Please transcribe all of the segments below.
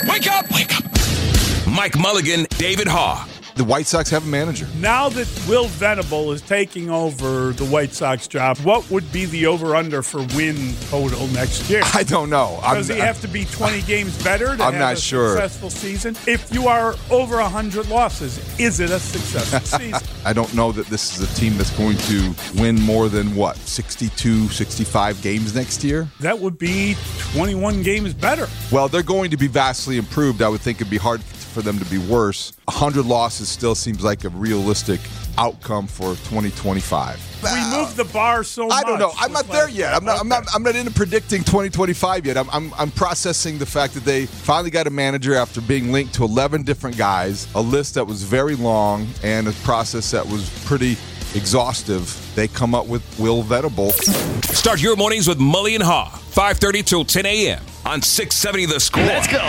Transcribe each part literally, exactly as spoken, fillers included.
Wake up! Wake up! Mike Mulligan, David Haugh. The White Sox have a manager. Now that Will Venable is taking over the White Sox job, what would be the over-under for win total next year? I don't know. Does I'm, he have to be twenty games better to I'm have not a sure. successful season? If you are over one hundred losses, is it a successful season? I don't know that this is a team that's going to win more than, what, sixty-two, sixty-five games next year? That would be twenty-one games better. Well, they're going to be vastly improved. I would think it'd be hard for them to be worse. one hundred losses still seems like a realistic outcome for twenty twenty-five. We moved the bar so much. I don't know. I'm not there yet. I'm not. Okay. I'm not. I'm not into predicting twenty twenty-five yet. I'm, I'm. I'm processing the fact that they finally got a manager after being linked to eleven different guys, a list that was very long, and a process that was pretty exhaustive. They come up with Will Venable. Start your mornings with Mully and Haugh, five thirty till ten a.m. on six seventy The Score. Let's go.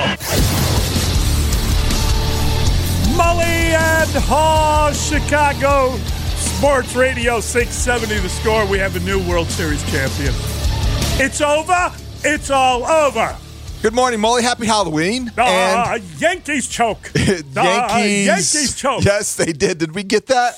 Mully and Haugh, Chicago Sports Radio six seventy The Score. We have a new World Series champion. It's over. It's all over. Good morning, Mully. Happy Halloween. Uh, and Yankees choke. Yankees. Uh, Yankees choke. Yes, they did. Did we get that?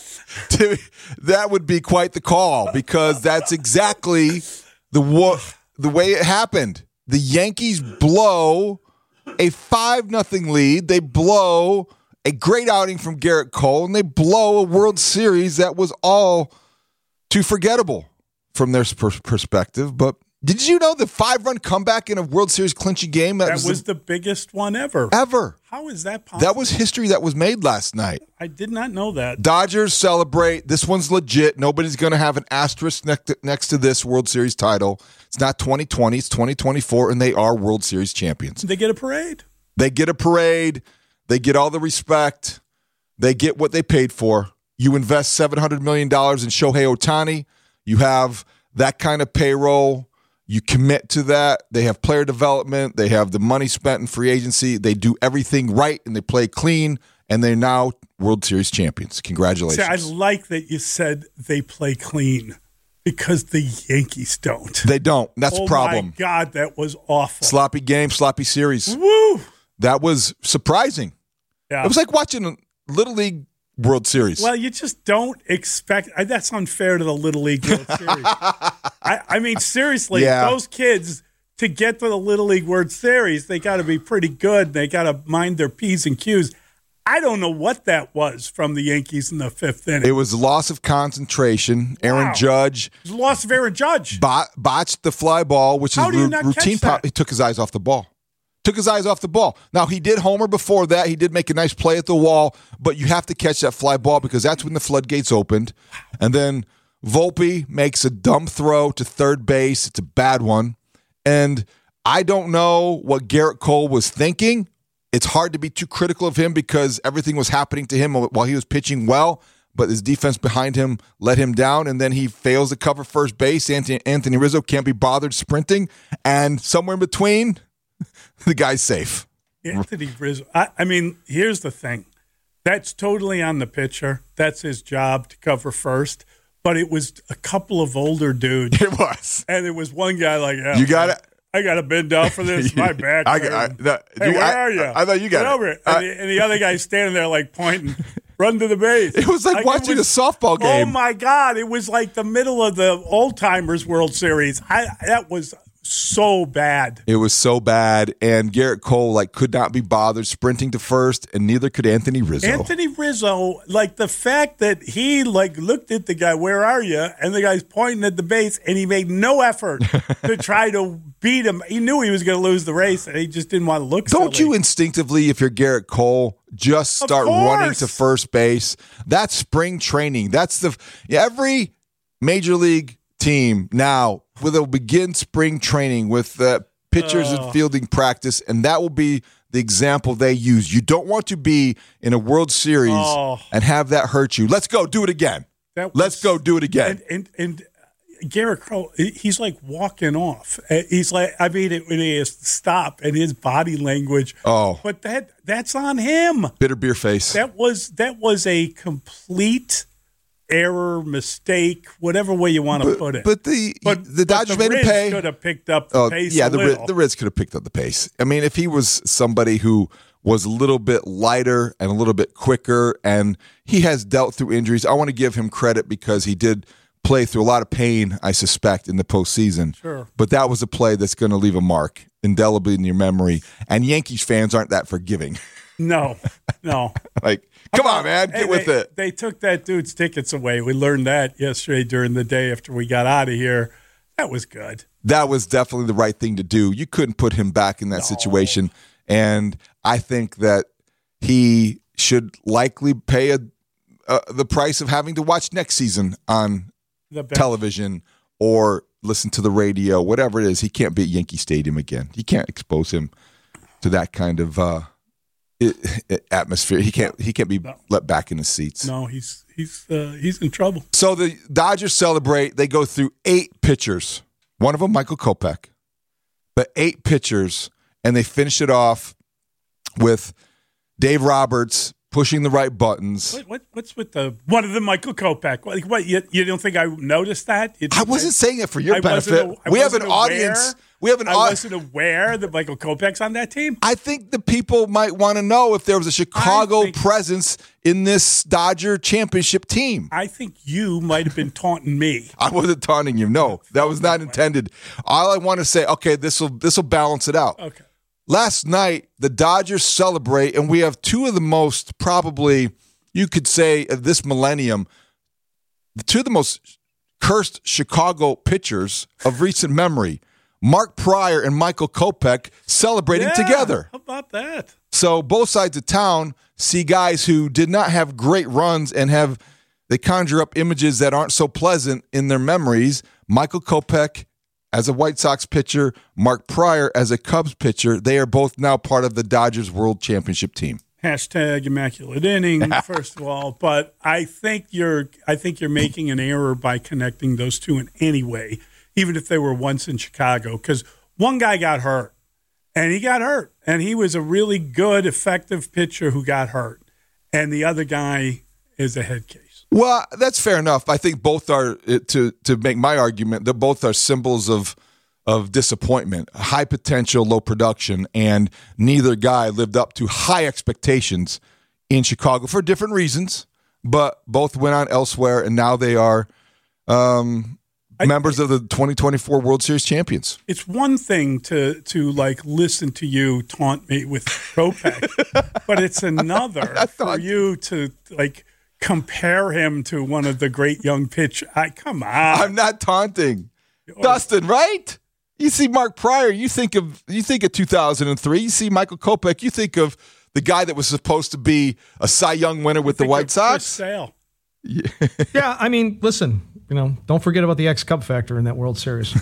That would be quite the call, because that's exactly the wo- the way it happened. The Yankees blow a five nothing lead. They blow a great outing from Garrett Cole, and they blow a World Series that was all too forgettable from their per- perspective. But did you know the five-run comeback in a World Series clinching game? That, that was, was the, the biggest one ever. Ever. How is that possible? That was history that was made last night. I did not know that. Dodgers celebrate. This one's legit. Nobody's going to have an asterisk next to, next to this World Series title. It's not twenty twenty. It's twenty twenty-four, and they are World Series champions. They get a parade. They get a parade. They get all the respect. They get what they paid for. You invest seven hundred million dollars in Shohei Ohtani. You have that kind of payroll. You commit to that. They have player development. They have the money spent in free agency. They do everything right, and they play clean, and they're now World Series champions. Congratulations. See, I like that you said they play clean, because the Yankees don't. They don't. That's oh a problem. Oh, my God, that was awful. Sloppy game, sloppy series. Woo! That was surprising. Yeah. It was like watching a Little League World Series. Well, you just don't expect – that's unfair to the Little League World Series. I, I mean, seriously, yeah. Those kids, to get to the Little League World Series, they got to be pretty good. They got to mind their P's and Q's. I don't know what that was from the Yankees in the fifth inning. It was loss of concentration. Aaron wow. Judge. It was a loss of Aaron Judge. Bot, botched the fly ball, which How is do you ru- not routine. catch that? Pop. He took his eyes off the ball. Took his eyes off the ball. Now, he did homer before that. He did make a nice play at the wall, but you have to catch that fly ball, because that's when the floodgates opened. And then Volpe makes a dumb throw to third base. It's a bad one. And I don't know what Garrett Cole was thinking. It's hard to be too critical of him, because everything was happening to him while he was pitching well, but his defense behind him let him down, and then he fails to cover first base. Anthony, Anthony Rizzo can't be bothered sprinting, and somewhere in between, the guy's safe. Anthony Rizzo. I, I mean, here's the thing. That's totally on the pitcher. That's his job to cover first. But it was a couple of older dudes. It was. And it was one guy like, yeah, you got it. I got to bend down for this. My back. I, I, that, hey, you, where I, are you? I, I thought you got Get it. over it. I, and, the, and the other guy's standing there like pointing, run to the base. It was like, like watching was, a softball game. Oh, my God. It was like the middle of the Old Timers World Series. I, that was so bad. It was so bad, and Garrett Cole like could not be bothered sprinting to first, and neither could Anthony Rizzo. Anthony Rizzo, like the fact that he like looked at the guy, where are you? And the guy's pointing at the base, and he made no effort to try to beat him. He knew he was going to lose the race, and he just didn't want to look Don't silly. you instinctively, if you're Garrett Cole, just start running to first base? That's spring training. That's the every major league team now will begin spring training with uh, pitchers uh, and fielding practice, and that will be the example they use. You don't want to be in a World Series oh, and have that hurt you. Let's go do it again. Was, Let's go do it again. And and, and Garrett Cole, he's like walking off. He's like, I mean, it, when he has to stop and his body language. Oh, but that that's on him. Bitter beer face. That was that was a complete error, mistake, whatever way you want to but, put it. But the but, the Dodgers but the made him pay. Could have picked up the oh, pace. Yeah, a the little. Riz, the Riz could have picked up the pace. I mean, if he was somebody who was a little bit lighter and a little bit quicker, and he has dealt through injuries, I want to give him credit because he did play through a lot of pain, I suspect, in the postseason. Sure. But that was a play that's going to leave a mark indelibly in your memory, and Yankees fans aren't that forgiving. No, no. Like, come on, man, get hey, with they, it. They took that dude's tickets away. We learned that yesterday during the day after we got out of here. That was good. That was definitely the right thing to do. You couldn't put him back in that No. situation, and I think that he should likely pay a, uh, the price of having to watch next season on The bench. television or listen to the radio, whatever it is. He can't be at Yankee Stadium again. You can't expose him to that kind of uh, it, it, atmosphere. He can't. He can't be No. let back in the seats. No, he's he's uh, he's in trouble. So the Dodgers celebrate. They go through eight pitchers. One of them, Michael Kopech, but eight pitchers, and they finish it off with Dave Roberts pushing the right buttons. What, what what's with the one of the Michael Kopech? What, what you, you don't think I noticed that? You I wasn't saying it for your I benefit. wasn't a- I we have an wasn't aware. audience. We have an I audience. wasn't aware that Michael Kopech's on that team. I think the people might want to know if there was a Chicago think- presence in this Dodger championship team. I think you might have been taunting me. I wasn't taunting you. No, that was not intended. All I want to say, okay, this will this will balance it out. Okay. Last night, the Dodgers celebrate, and we have two of the most, probably, you could say, of this millennium, the two of the most cursed Chicago pitchers of recent memory, Mark Pryor and Michael Kopech, celebrating Yeah, together. How about that? So both sides of town see guys who did not have great runs and have, they conjure up images that aren't so pleasant in their memories. Michael Kopech as a White Sox pitcher, Mark Pryor as a Cubs pitcher, they are both now part of the Dodgers World Championship team. Hashtag immaculate inning, first of all. But I think you're I think you're making an error by connecting those two in any way, even if they were once in Chicago, because one guy got hurt. And he got hurt. And he was a really good, effective pitcher who got hurt. And the other guy is a head case. Well, that's fair enough. I think both are, to to make my argument, that both are symbols of of disappointment, high potential, low production, and neither guy lived up to high expectations in Chicago for different reasons, but both went on elsewhere, and now they are um, I, members of the twenty twenty-four World Series champions. It's one thing to to like listen to you taunt me with Kopech, but it's another for you to like compare him to one of the great young pitchers. I come on. I'm not taunting. Dustin, right? You see Mark Pryor, you think of you think of two thousand three. You see Michael Kopech, you think of the guy that was supposed to be a Cy Young winner with the White Sox. Chris Sale. Yeah. yeah, I mean, listen, you know, don't forget about the X-Cub factor in that World Series.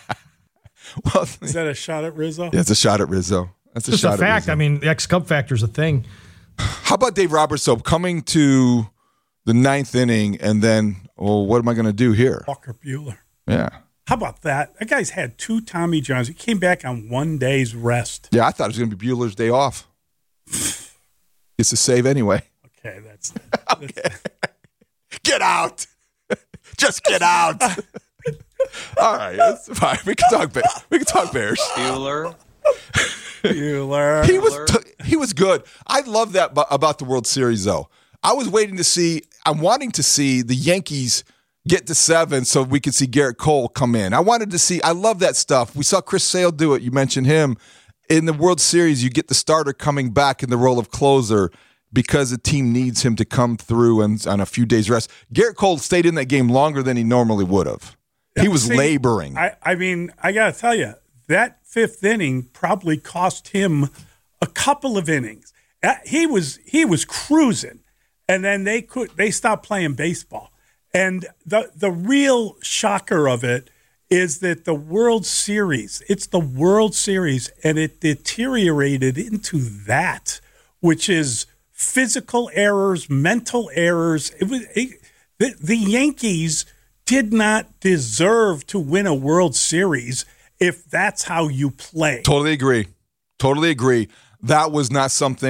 Well, is that a shot at Rizzo? Yeah, it's a shot at Rizzo. That's a Just shot a fact. at Rizzo. I mean, the X-Cub factor is a thing. How about Dave Roberts, though, coming to the ninth inning and then, well, what am I going to do here? Walker Buehler. Yeah. How about that? That guy's had two Tommy Johns. He came back on one day's rest. Yeah, I thought it was going to be Bueller's day off. It's a save anyway. Okay, that's, okay. That's get out. Just get out. All right, that's fine. We can talk. Bears. We can talk Bears. Bueller. Bueller. He was t- he was good. I love that b- about the World Series, though. I was waiting to see. I'm wanting to see the Yankees get to seven so we could see Garrett Cole come in. I wanted to see. I love that stuff. We saw Chris Sale do it. You mentioned him in the World Series. You get the starter coming back in the role of closer because the team needs him to come through and on a few days rest. Garrett Cole stayed in that game longer than he normally would have. He was See, laboring. I, I mean, I got to tell you, that fifth inning probably cost him a couple of innings. Uh, He was he was cruising, and then they could they stopped playing baseball. And the the real shocker of it is that the World Series, it's the World Series, and it deteriorated into that, which is physical errors, mental errors. It was it, the, the Yankees did not deserve to win a World Series if that's how you play. Totally agree. Totally agree. That was not something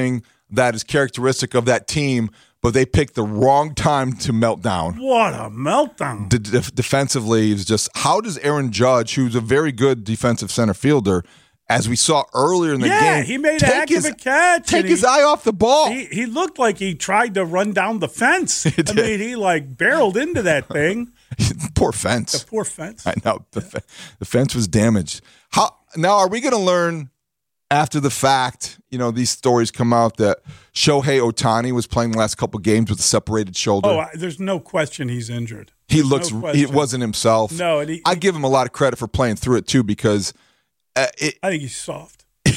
that is characteristic of that team, but they picked the wrong time to melt down. What a meltdown. De- de- defensively, is just how does Aaron Judge, who's a very good defensive center fielder, as we saw earlier in the yeah, game, he made a take heck his, of a catch. Take and his he, eye off the ball. He, he looked like he tried to run down the fence. I did. mean, he like barreled into that thing. Poor fence. The poor fence. I know the, fe- the fence was damaged. How now are we going to learn after the fact? You know, these stories come out that Shohei Ohtani was playing the last couple games with a separated shoulder. Oh, I, there's no question he's injured. he There's looks. no he question. wasn't himself. No, and he, I give him a lot of credit for playing through it too, because uh, it, I think he's soft.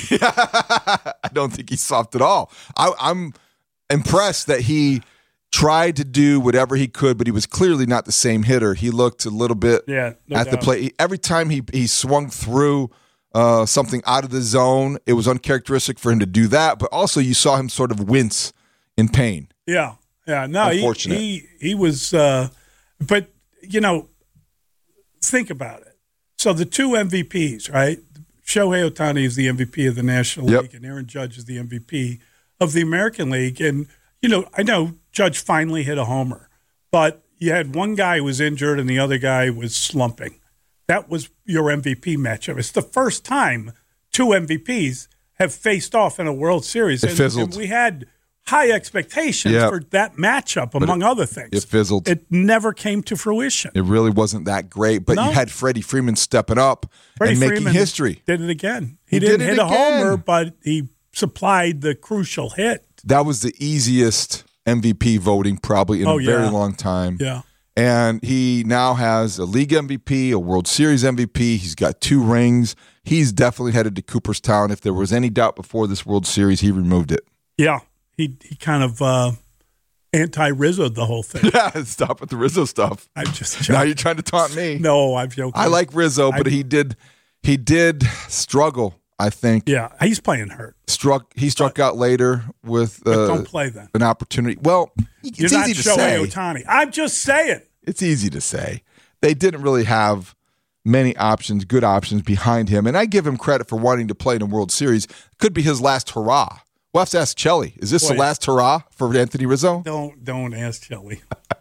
I don't think he's soft at all. I, I'm impressed that he tried to do whatever he could, but he was clearly not the same hitter. He looked a little bit Yeah, no at the doubt. plate. Every time he, he swung through uh, something out of the zone, it was uncharacteristic for him to do that, but also you saw him sort of wince in pain. Yeah, yeah. No, he, Unfortunate. he he was. Uh, but you know, think about it. So the two M V Ps, right? Shohei Ohtani is the M V P of the National Yep. League, and Aaron Judge is the M V P of the American League. And you know, I know Judge finally hit a homer, but you had one guy who was injured and the other guy was slumping. That was your M V P matchup. It's the first time two M V Ps have faced off in a World Series. It and, fizzled. and we had high expectations Yep. for that matchup, among it- other things. it fizzled. It never came to fruition. It really wasn't that great, but No. you had Freddie Freeman stepping up Freddie and making Freeman history. Did it again. He, He didn't did it hit a again. homer, but he supplied the crucial hit. That was the easiest M V P voting probably in Oh, a very yeah. long time. Yeah. And he now has a league M V P, a World Series M V P. He's got two rings. He's definitely headed to Cooperstown. If there was any doubt before this World Series, he removed it. Yeah. He he kind of uh, anti-Rizzo'd the whole thing. Yeah, stop with the Rizzo stuff. I'm just Now joking. you're trying to taunt me. No, I'm joking. I like Rizzo, but I- he did he did struggle, I think. Yeah, he's playing hurt. Struck he struck out later with But uh, don't play then. an opportunity. Well, it's You're not easy to Shohei say. Ohtani. I'm just saying. It's easy to say. They didn't really have many options, good options behind him. And I give him credit for wanting to play in a World Series. Could be his last hurrah. We'll have to ask Chelly. Is this Boy. the last hurrah for Anthony Rizzo? Don't don't ask Kelly.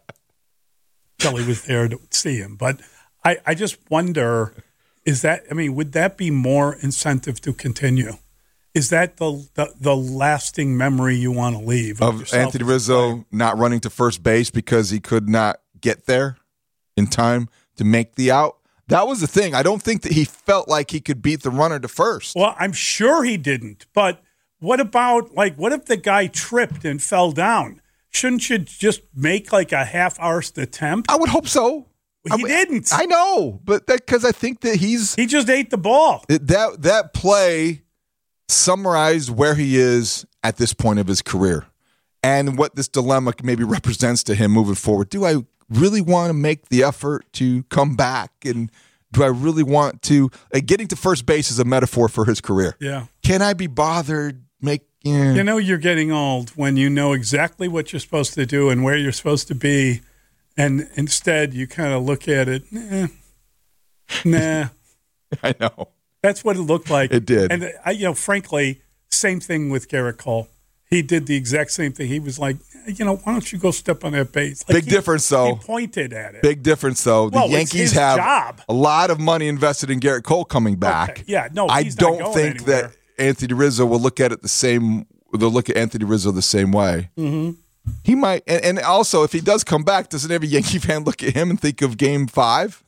Kelly was there to see him, but I, I just wonder: is that? I mean, would that be more incentive to continue? Is that the the, the lasting memory you want to leave Of yourself Anthony as a Rizzo player? not running to first base because he could not get there in time to make the out? That was the thing. I don't think that he felt like he could beat the runner to first. Well, I'm sure he didn't. But what about like what if the guy tripped and fell down? Shouldn't you just make like a half-arsed attempt? I would hope so. He I mean, didn't. I know, but that because I think that he's He just ate the ball. it, that that play summarized where he is at this point of his career and what this dilemma maybe represents to him moving forward. Do I really want to make the effort to come back, and do I really want to uh, getting to first base is a metaphor for his career? Yeah. Can I be bothered make yeah. You know you're getting old when you know exactly what you're supposed to do and where you're supposed to be, and instead you kind of look at it, nah, nah. I know. That's what it looked like. It did. And, I, you know, frankly, same thing with Garrett Cole. He did the exact same thing. He was like, you know, why don't you go step on that base? Like Big he- difference, though. He pointed at it. Big difference, though. The Well, it's Yankees his have job. a lot of money invested in Garrett Cole coming back. Okay. Yeah, no, I he's not don't going think anywhere. that Anthony Rizzo will look at it the same. They'll look at Anthony Rizzo the same way. Mm-hmm. He might, and, and also if he does come back, doesn't every Yankee fan look at him and think of Game Five?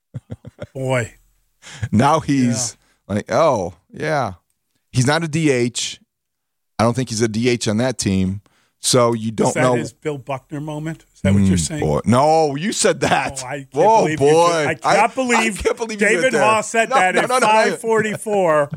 Boy. Now he's like, oh yeah, he's not a D H. I don't think he's a D H on that team. So you don't Is that know. his Bill Buckner moment? Is that what you're saying? Boy, no, you said that. Oh, I can't Whoa, believe you boy! did- I cannot believe, I can't believe you David went there. Haw said No, that no, at no, no, no. five forty-four.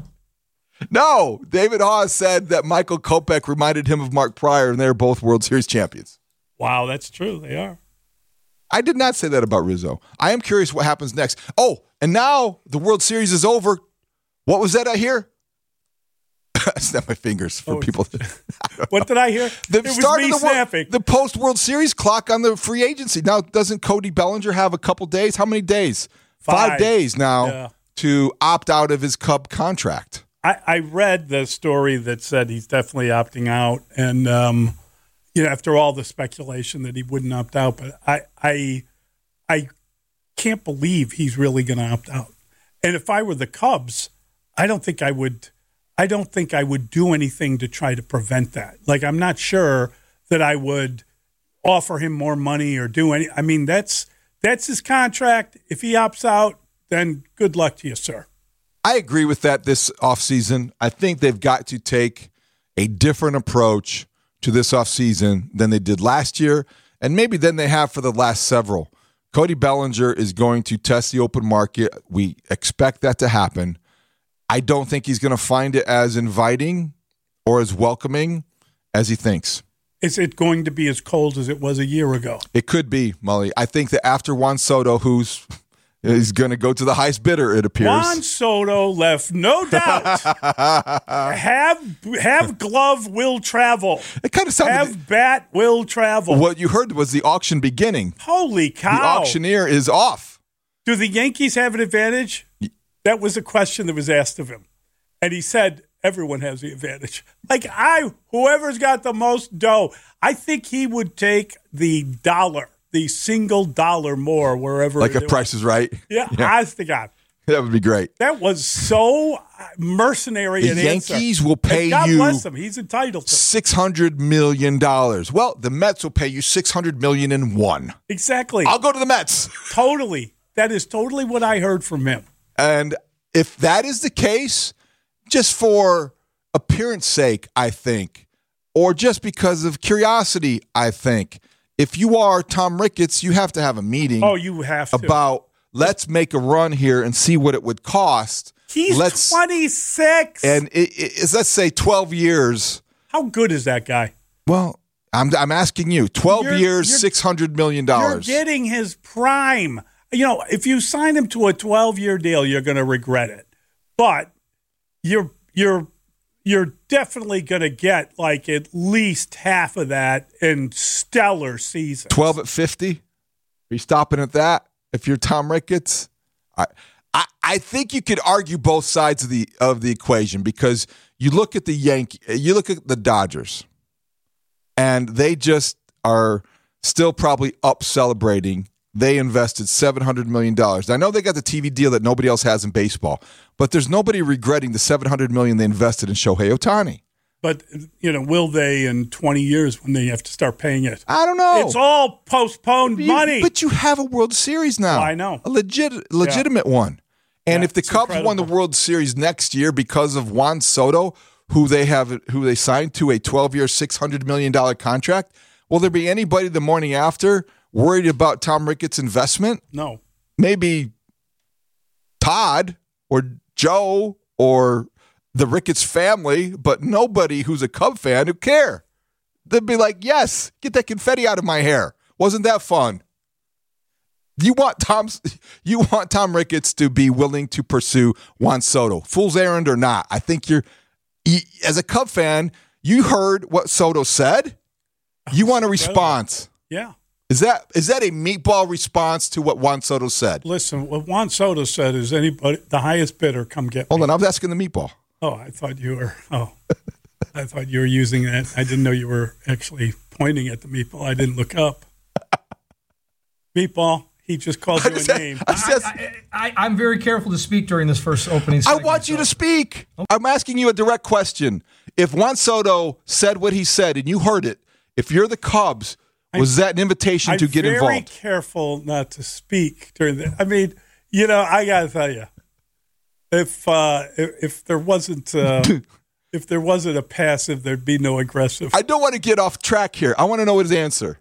No, David Haas said that Michael Kopech reminded him of Mark Pryor, and they're both World Series champions. Wow, that's true. They are. I did not say that about Rizzo. I am curious what happens next. Oh, and now the World Series is over. What was that I hear? Snap my fingers for Oh, people. What did I hear? The it was start me of the, wor- snapping. the post World Series clock on the free agency. Now, doesn't Cody Bellinger have a couple days? How many days? Five, Five. days now Yeah. to opt out of his Cub contract. I, I read the story that said he's definitely opting out, and um, you know, after all the speculation that he wouldn't opt out, but I I I can't believe he's really going to opt out. And if I were the Cubs, I don't think I would. I don't think I would do anything to try to prevent that. Like, I'm not sure that I would offer him more money or do any. I mean, that's that's his contract. If he opts out, then good luck to you, sir. I agree with that this offseason. I think they've got to take a different approach to this offseason than they did last year, and maybe than they have for the last several. Cody Bellinger is going to test the open market. We expect that to happen. I don't think he's going to find it as inviting or as welcoming as he thinks. Is it going to be as cold as it was a year ago? It could be, Mully. I think that after Juan Soto, who's is going to go to the highest bidder, it appears. Juan Soto left, no doubt. have have glove will travel. It kind of sounded. Have bat will travel. What you heard was the auction beginning. Holy cow! The auctioneer is off. Do the Yankees have an advantage? That was a question that was asked of him, and he said, "Everyone has the advantage." Like I, whoever's got the most dough, I think he would take the dollar. The single dollar more wherever. Like if Price is Right? Yeah, yeah. Honest to God. That would be great. That was so mercenary the an Yankees answer. will pay and God you bless him. He's entitled to six hundred million dollars. Well, the Mets will pay you six hundred million dollars and one. Exactly. I'll go to the Mets. Totally. That is totally what I heard from him. And if that is the case, just for appearance sake, I think, or just because of curiosity, I think, if you are Tom Ricketts, you have to have a meeting. Oh, you have to. About let's make a run here and see what it would cost. He's let's, twenty-six. And it, it, let's say twelve years. How good is that guy? Well, I'm I'm asking you. twelve you're, years, you're, six hundred million dollars. You're getting his prime. You know, if you sign him to a twelve-year deal, you're going to regret it. But you're you're you're definitely going to get like at least half of that in stellar seasons. twelve at fifty? Are you stopping at that? If you're Tom Ricketts? I, I I think you could argue both sides of the of the equation because you look at the Yankee, you look at the Dodgers, and they just are still probably up celebrating. They invested seven hundred million dollars. I know they got the T V deal that nobody else has in baseball, but there's nobody regretting the seven hundred million dollars they invested in Shohei Ohtani. But, you know, will they in twenty years when they have to start paying it? I don't know. It's all postponed you, money. But you have a World Series now. Oh, I know. A legit, legitimate yeah. one. And yeah, if the Cubs incredible. won the World Series next year because of Juan Soto, who they have, who they signed to a twelve-year, six hundred million dollars contract, will there be anybody the morning after worried about Tom Ricketts' investment? No. Maybe Todd or Joe or the Ricketts family, but nobody who's a Cub fan who care. They'd be like, yes, get that confetti out of my hair. Wasn't that fun? You want Tom's, you want Tom Ricketts to be willing to pursue Juan Soto, fool's errand or not. I think you're, as a Cub fan, you heard what Soto said. You want a response. Yeah. Is that is that a meatball response to what Juan Soto said? Listen, what Juan Soto said is anybody, the highest bidder, come get me. Hold on, I was asking the meatball. Oh, I thought you were, oh, I thought you were using that. I didn't know you were actually pointing at the meatball. I didn't look up. Meatball, he just called you a said, name. I said, I, I, I'm very careful to speak during this first opening I segment. want you so. to speak. I'm asking you a direct question. If Juan Soto said what he said and you heard it, if you're the Cubs, was that an invitation I'm to get very involved? very careful not to speak during the. I mean, you know, I got to tell you, if uh, if, if there wasn't uh, if there wasn't a passive, there'd be no aggressive. I don't want to get off track here. I want to know his answer.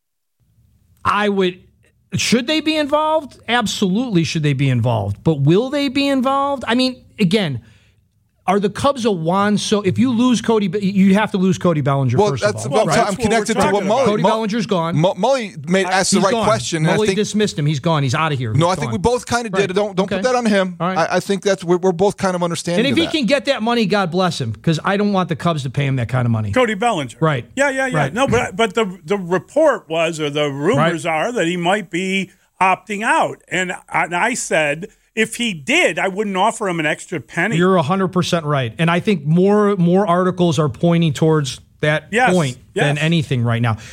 I would. Should they be involved? Absolutely, should they be involved? But will they be involved? I mean, again. Are the Cubs a Juan? So if you lose Cody, you have to lose Cody Bellinger. Well, first that's of well, all. right? I'm That's what connected we're to what talking Mully. about. Cody Mu- Bellinger's gone. Mu- Mully made asked the He's right gone. question. and Mully I think, dismissed him. He's gone. He's out of here. no, He's I think gone. we both kind of did Right. it. Don't don't Okay. put that on him. All right. I, I think that's we're, we're both kind of understanding. And if of he that. can get that money, God bless him, because I don't want the Cubs to pay him that kind of money. Cody Bellinger, Right. Yeah, yeah, yeah. Right. No, but but the the report was, or the rumors Right. are, that he might be opting out, and I, and I said, if he did, I wouldn't offer him an extra penny. You're one hundred percent right. And I think more more articles are pointing towards that yes, point yes. than anything right now.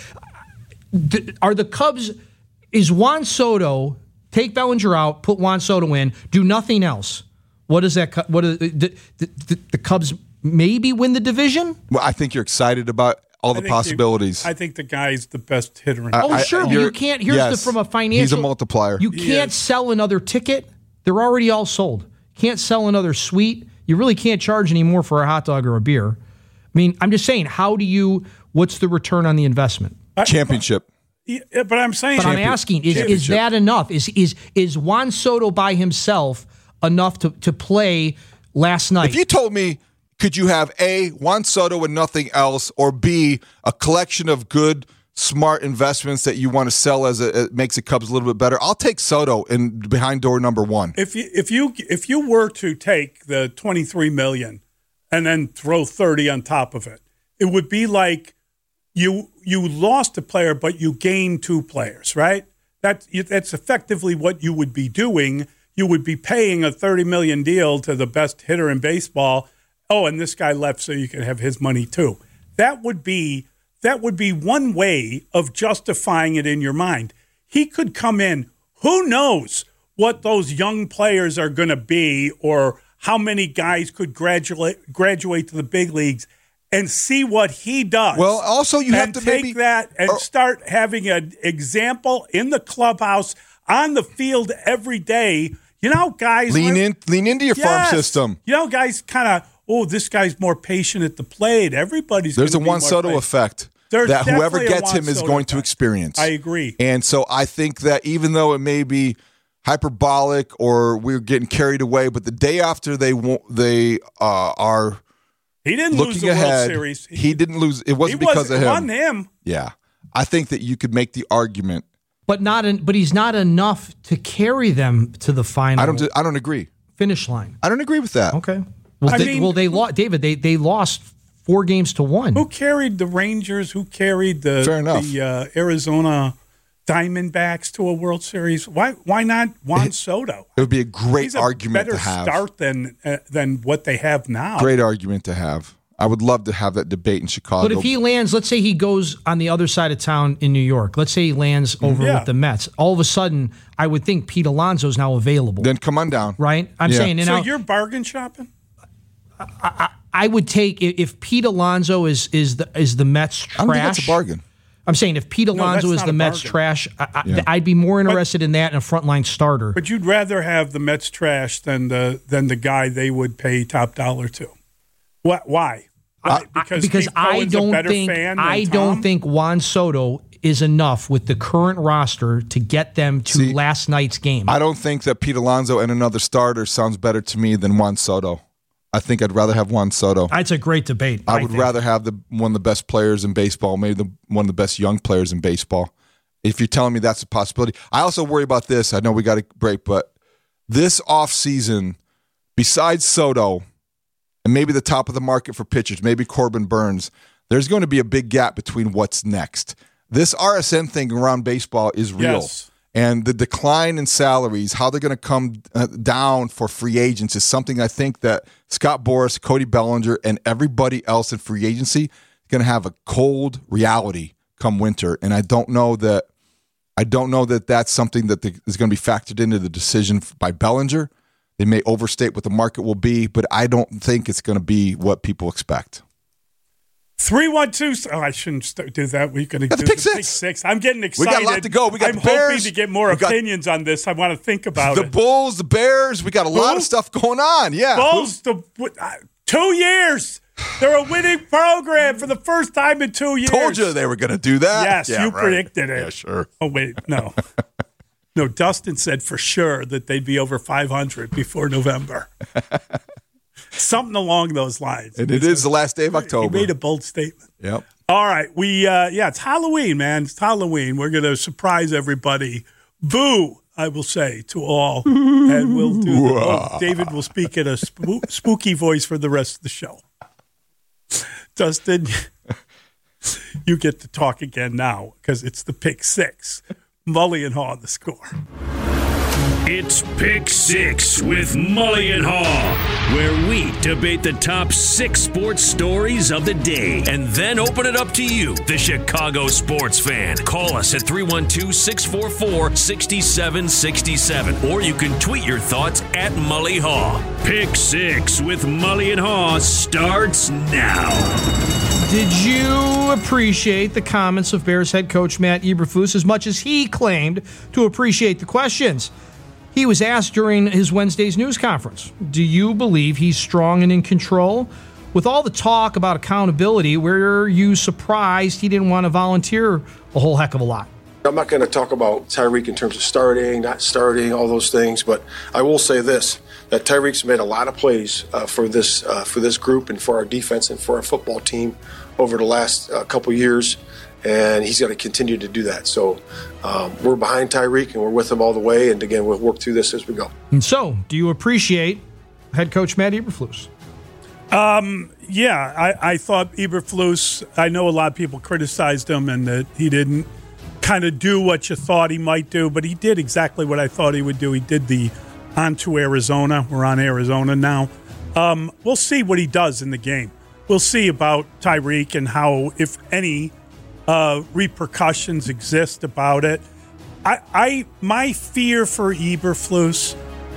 The, are the Cubs, is Juan Soto, take Bellinger out, put Juan Soto in, do nothing else? What is that? What is, the, the, the, the Cubs maybe win the division? Well, I think you're excited about all the possibilities. The, I think the guy's the best hitter in I, Oh, sure, I, but you can't. Here's yes, the from a financial. He's a multiplier. You can't sell another ticket. They're already all sold. Can't sell another suite. You really can't charge any more for a hot dog or a beer. I mean, I'm just saying, how do you, what's the return on the investment? Championship. Yeah, but I'm saying. But I'm asking, is, is that enough? Is is is Juan Soto by himself enough to, to play last night? If you told me, could you have A, Juan Soto and nothing else, or B, a collection of good, smart investments that you want to sell as a, it makes the Cubs a little bit better, I'll take Soto in behind door number one. If you if you if you were to take the twenty-three million dollars and then throw thirty on top of it, it would be like you you lost a player, but you gained two players, right? That that's effectively what you would be doing. You would be paying a thirty million dollars deal to the best hitter in baseball. Oh, and this guy left so you can have his money too. That would be that would be one way of justifying it in your mind. He could come in. Who knows what those young players are going to be, or how many guys could graduate graduate to the big leagues, and see what he does. Well, also you have and to take maybe, that and or, start having an example in the clubhouse, on the field every day. You know, guys lean in, lean into your yes, farm system. You know, guys kind of, oh, this guy's more patient at the plate. Everybody's there's a Juan Juan Soto effect There's that whoever definitely a gets Juan him is Soto going to effect. experience. I agree. And so I think that even though it may be hyperbolic or we're getting carried away, but the day after they won't, they uh, are he didn't looking lose the ahead, World Series. He, he didn't lose. It wasn't he because wasn't, of him. It wasn't him. Yeah, I think that you could make the argument, but not. An, but he's not enough to carry them to the final. I don't. I don't agree. Finish line. I don't agree with that. Okay. Well, I they, mean, well, they lost. David, they they lost four games to one. Who carried the Rangers? Who carried the Fair enough. the uh, Arizona Diamondbacks to a World Series? Why why not Juan It, Soto? It would be a great He's a argument better to have. start than uh, than what they have now. Great argument to have. I would love to have that debate in Chicago. But if he lands, let's say he goes on the other side of town in New York. Let's say he lands over Yeah. with the Mets. All of a sudden, I would think Pete Alonso is now available. then come on down. Right? I'm Yeah. saying, and So now, you're bargain shopping? I would take if if Pete Alonso is is the is the Mets trash. I don't think that's a bargain. I'm saying if Pete Alonso that's is not the a Mets bargain. trash, I, I, Yeah. I'd be more interested in that in a frontline starter. But you'd rather have the Mets trash than the than the guy they would pay top dollar to. What? Why? I- because because Steve I Cohen's a don't better think fan than I Tom? don't think Juan Soto is enough with the current roster to get them to See, last night's game. I don't think that Pete Alonso and another starter sounds better to me than Juan Soto. I think I'd rather have Juan Soto. That's a great debate. I would think. rather have the one of the best players in baseball, maybe the, one of the best young players in baseball. If you're telling me that's a possibility. I also worry about this. I know we got to break, but this offseason, besides Soto and maybe the top of the market for pitchers, maybe Corbin Burns, there's going to be a big gap between what's next. This R S N thing around baseball is real. Yes. And the decline in salaries, how they're going to come uh, down for free agents is something I think that Scott Boras, Cody Bellinger, and everybody else in free agency is going to have a cold reality come winter. And I don't know that I don't know that that's something that the, is going to be factored into the decision by Bellinger. They may overstate what the market will be, but I don't think it's going to be what people expect. three one two Oh, I shouldn't st- do that. We're going to Got do the pick the six. pick six. I'm getting We excited. got a lot to go. We got I'm the Bears. hoping to get more We got opinions on this. I want to think about The it. Bulls, the Bears, we got a lot of stuff going on. Yeah. Bulls, the, uh, two years. They're a winning program for the first time in two years. Told you they were going to do that. Yes, Yeah, you right. predicted it. Yeah, sure. Oh, wait, no. No, Dustin said for sure that they'd be over five hundred before November. Something along those lines. And it is the last day of He October. made a bold statement. Yep. All right, we uh, yeah, it's Halloween, man. It's Halloween. We're going to surprise everybody. Boo, I will say to all, and we'll do. The, oh, David will speak in a spoo- spooky voice for the rest of the show. Dustin, you get to talk again now because it's the pick six. Mully and Haw, the score. It's Pick Six with Mully and Haw, where we debate the top six sports stories of the day and then open it up to you, the Chicago sports fan. Call us at three one two, six four four, six seven six seven, or you can tweet your thoughts at Mully Haw. Pick Six with Mully and Haw starts now. Did you appreciate the comments of Bears head coach Matt Eberflus as much as he claimed to appreciate the questions? He was asked during his Wednesday's news conference, do you believe he's strong and in control? With all the talk about accountability, were you surprised he didn't want to volunteer a whole heck of a lot? I'm not going to talk about Tyreek in terms of starting, not starting, all those things, but I will say this, that Tyreek's made a lot of plays uh, for this uh, for this group and for our defense and for our football team over the last uh, couple years, and he's going to continue to do that. So um, we're behind Tyreek, and we're with him all the way, and again, we'll work through this as we go. And so, do you appreciate head coach Matt Eberflus? Um, yeah, I, I thought Eberflus, I know a lot of people criticized him and that he didn't kind of do what you thought he might do, but he did exactly what I thought he would do. He did the On to Arizona. We're on Arizona now. Um, we'll see what he does in the game. We'll see about Tyreek and how, if any, uh, repercussions exist about it. I, I my fear for Eberflus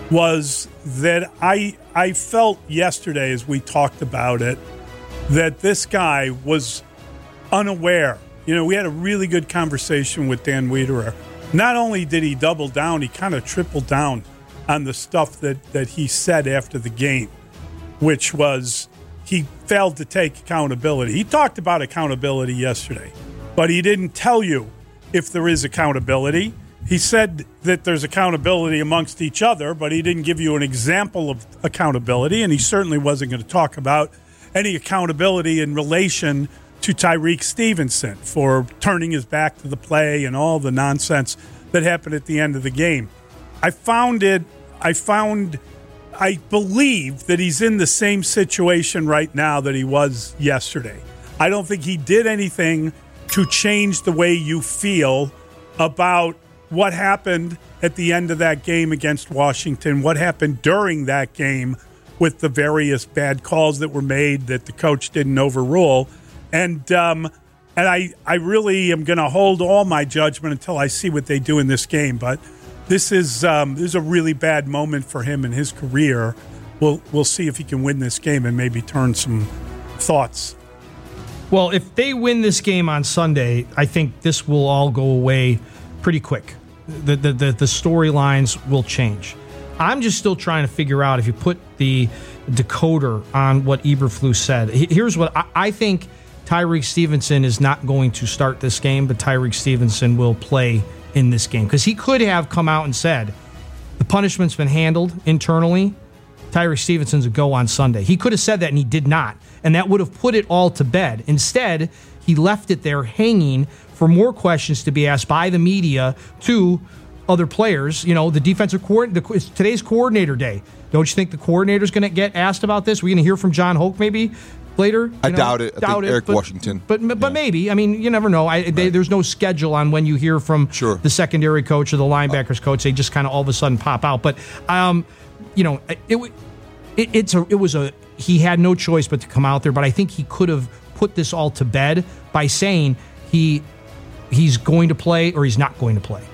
was that I I felt yesterday as we talked about it that this guy was unaware. You know, we had a really good conversation with Dan Wiederer. Not only did he double down, he kind of tripled down on the stuff that, that he said after the game, which was he failed to take accountability. He talked about accountability yesterday, but he didn't tell you if there is accountability. He said that there's accountability amongst each other, but he didn't give you an example of accountability, and he certainly wasn't going to talk about any accountability in relation to Tyreek Stevenson for turning his back to the play and all the nonsense that happened at the end of the game. I found it, I found, I believe that he's in the same situation right now that he was yesterday. I don't think he did anything to change the way you feel about what happened at the end of that game against Washington, what happened during that game with the various bad calls that were made that the coach didn't overrule. And um, and I, I really am going to hold all my judgment until I see what they do in this game. But this is um, this is a really bad moment for him in his career. We'll we'll see if he can win this game and maybe turn some thoughts. Well, if they win this game on Sunday, I think this will all go away pretty quick. The the the, the storylines will change. I'm just still trying to figure out if you put the decoder on what Eberflus said. Here's what I, I think. Tyreek Stevenson is not going to start this game, but Tyreek Stevenson will play in this game. Because he could have come out and said, the punishment's been handled internally. Tyreek Stevenson's a go on Sunday. He could have said that, and he did not. And that would have put it all to bed. Instead, he left it there hanging for more questions to be asked by the media to other players. You know, the defensive coordinator, today's coordinator day. Don't you think the coordinator's going to get asked about this? We're going to hear from John Hoke maybe later? I know, doubt it. I doubt think it, Eric but, Washington. But but, but yeah. maybe. I mean, you never know. I, they, right. There's no schedule on when you hear from sure. the secondary coach or the linebackers coach. They just kind of all of a sudden pop out. But, um, you know, it, it, it's a, it was a – he had no choice but to come out there. But I think he could have put this all to bed by saying he he's going to play or he's not going to play.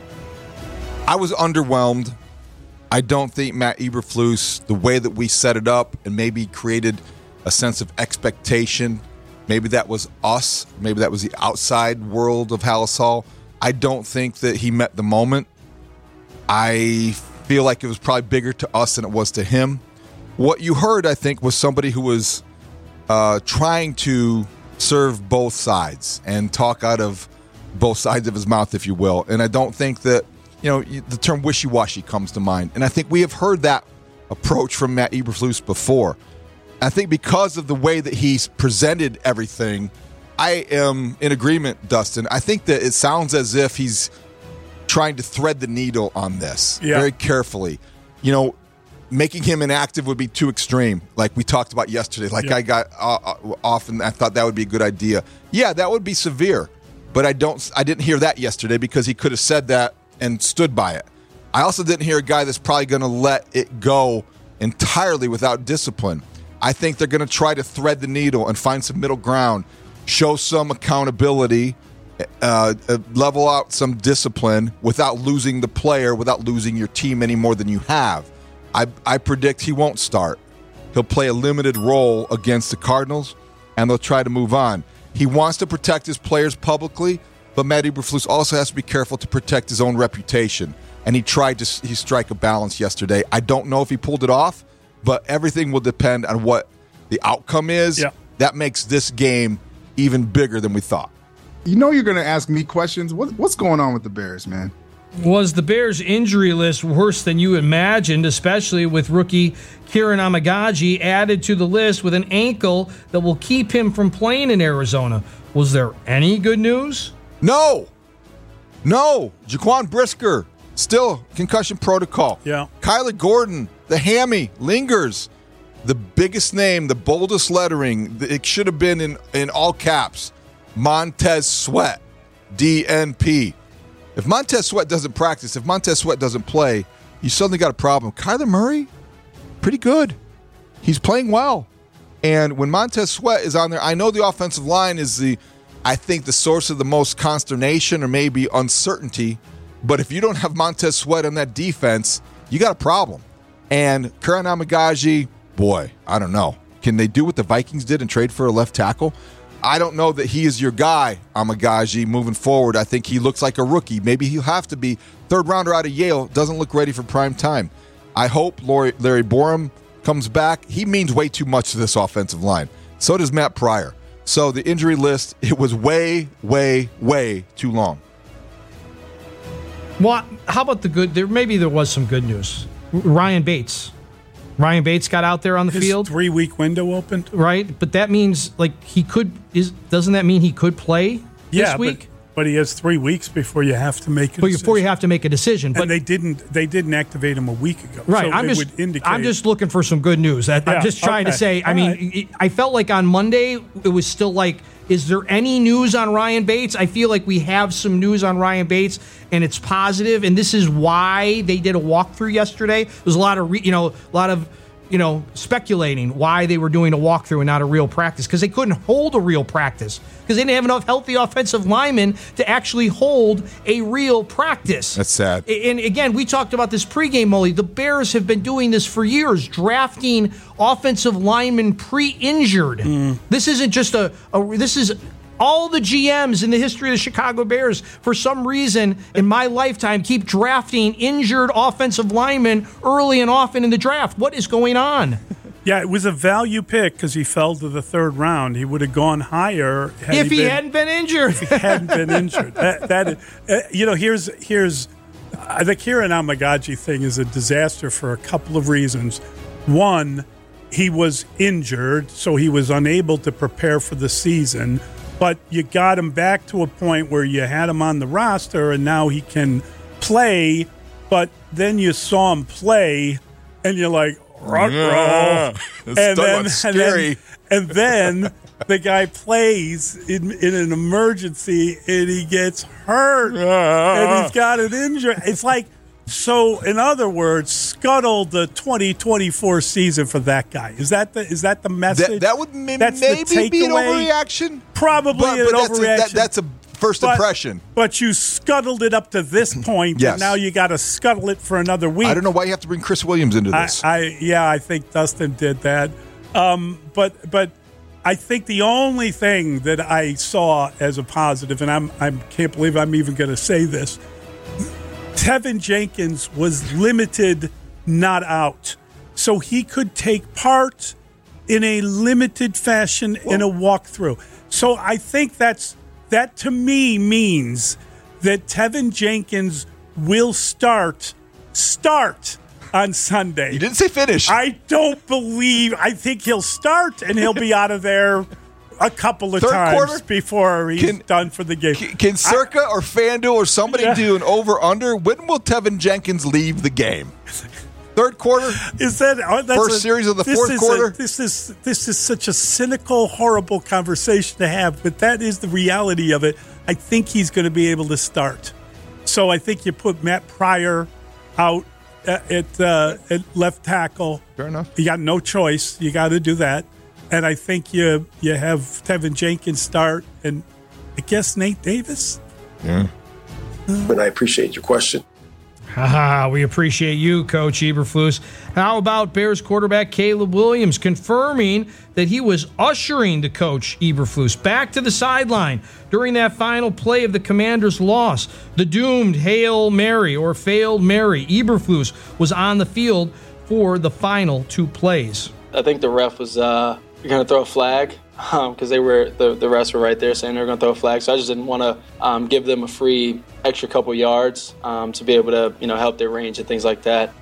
I was underwhelmed. I don't think Matt Eberflus, the way that we set it up and maybe created a sense of expectation, maybe that was us, maybe that was the outside world of Halas Hall. I don't think that he met the moment. I feel like it was probably bigger to us than it was to him. What you heard, I think, was somebody who was uh, trying to serve both sides and talk out of both sides of his mouth, if you will. And I don't think that, you know, the term wishy-washy comes to mind. And I think we have heard that approach from Matt Eberflus before. I think because of the way that he's presented everything, I am in agreement, Dustin. I think that it sounds as if he's trying to thread the needle on this yeah. very carefully. You know, making him inactive would be too extreme, like we talked about yesterday. Like yeah. I got uh, off and I thought that would be a good idea. Yeah, that would be severe. But I don't. I didn't hear that yesterday because he could have said that and stood by it. I also didn't hear a guy that's probably going to let it go entirely without discipline. I think they're going to try to thread the needle and find some middle ground, show some accountability, uh, uh, level out some discipline without losing the player, without losing your team any more than you have. I, I predict he won't start. He'll play a limited role against the Cardinals, and they'll try to move on. He wants to protect his players publicly, but Matt Eberflus also has to be careful to protect his own reputation. And he tried to he strike a balance yesterday. I don't know if he pulled it off, but everything will depend on what the outcome is. Yeah. That makes this game even bigger than we thought. You know you're going to ask me questions. What, what's going on with the Bears, man? Was the Bears' injury list worse than you imagined, especially with rookie Kieran Amagaji added to the list with an ankle that will keep him from playing in Arizona? Was there any good news? No. No. Jaquan Brisker, still concussion protocol. Yeah. Kyler Gordon, the hammy, lingers. The biggest name, the boldest lettering, it should have been in, in all caps. Montez Sweat, D N P. If Montez Sweat doesn't practice, if Montez Sweat doesn't play, you suddenly got a problem. Kyler Murray, pretty good. He's playing well. And when Montez Sweat is on there, I know the offensive line is the, I think, the source of the most consternation or maybe uncertainty. But if you don't have Montez Sweat on that defense, you got a problem. And Kieran Amagaji, boy, I don't know. Can they do what the Vikings did and trade for a left tackle? I don't know that he is your guy, Amagaji, moving forward. I think he looks like a rookie. Maybe he'll have to be. Third rounder out of Yale, doesn't look ready for prime time. I hope Larry, Larry Borum comes back. He means way too much to this offensive line. So does Matt Pryor. So the injury list, it was way, way, way too long. Well, how about the good? There maybe there was some good news. Ryan Bates. Ryan Bates got out there on the His field. three-week window opened. Right, but that means like he could is doesn't that mean he could play yeah, this week? But, but he has three weeks before you have to make a But decision. before you have to make a decision. But and they didn't they didn't activate him a week ago. right, So I'm it just would indicate I'm just looking for some good news. I, Yeah, I'm just trying okay. to say. I All mean, right. it- I felt like on Monday it was still like, is there any news on Ryan Bates? I feel like we have some news on Ryan Bates, and it's positive. And this is why they did a walkthrough yesterday. There's a lot of re, you know a lot of. you know, speculating why they were doing a walkthrough and not a real practice, because they couldn't hold a real practice because they didn't have enough healthy offensive linemen to actually hold a real practice. That's sad. And again, we talked about this pregame, Mully. The Bears have been doing this for years, drafting offensive linemen pre-injured. Mm. This isn't just a, a this is all the G Ms in the history of the Chicago Bears, for some reason, in my lifetime, keep drafting injured offensive linemen early and often in the draft. What is going on? Yeah, it was a value pick because he fell to the third round. He would have gone higher had If he, been, hadn't been injured. if he hadn't been injured. That, that uh, you know, here's here's uh, the Kieran Amagaji thing is a disaster for a couple of reasons. One, he was injured, so he was unable to prepare for the season. But you got him back to a point where you had him on the roster, and now he can play. But then you saw him play, and you're like, ruh-roh. Yeah. and, It's then, and scary. and then and then the guy plays in, in an emergency, and he gets hurt, and he's got an injury. It's like, so in other words, scuttle the twenty twenty-four season for that guy. Is that the is that the message? That, that would may, That's the maybe be an takeaway? overreaction. Probably But, an but that's, a, overreaction. that, that's a first but, impression. But you scuttled it up to this point, Yes. and now you got to scuttle it for another week. I don't know why you have to bring Chris Williams into I, this. I yeah, I think Dustin did that. Um, but but I think the only thing that I saw as a positive, and I'm I can't believe I'm even going to say this, Tevin Jenkins was limited, not out, so he could take part in a limited fashion in a walkthrough. So I think that's that to me means that Tevin Jenkins will start start on Sunday. you didn't say finish. I don't believe. I think he'll start and he'll be out of there a couple of Third times quarter? before he's Can- done for the game. Can, can Circa or FanDuel or somebody Yeah. do an over-under? When will Tevin Jenkins leave the game? Third quarter? Is that oh, that's First a- series of the this fourth is quarter? A, this is this is such a cynical, horrible conversation to have, but that is the reality of it. I think he's going to be able to start. So I think you put Matt Pryor out at, uh, at left tackle. Fair enough. You got no choice. You got to do that. And I think you you have Tevin Jenkins start, and I guess Nate Davis. Yeah. But I appreciate your question. Haha, we appreciate you, Coach Eberflus. How about Bears quarterback Caleb Williams confirming that he was ushering the Coach Eberflus back to the sideline during that final play of the Commanders' loss? The doomed Hail Mary or failed Mary. Eberflus was on the field for the final two plays. I think the ref was uh, going to throw a flag because um, they were the, the refs were right there saying they were going to throw a flag. So I just didn't want to um, give them a free extra couple yards um, to be able to, you know, help their range and things like that.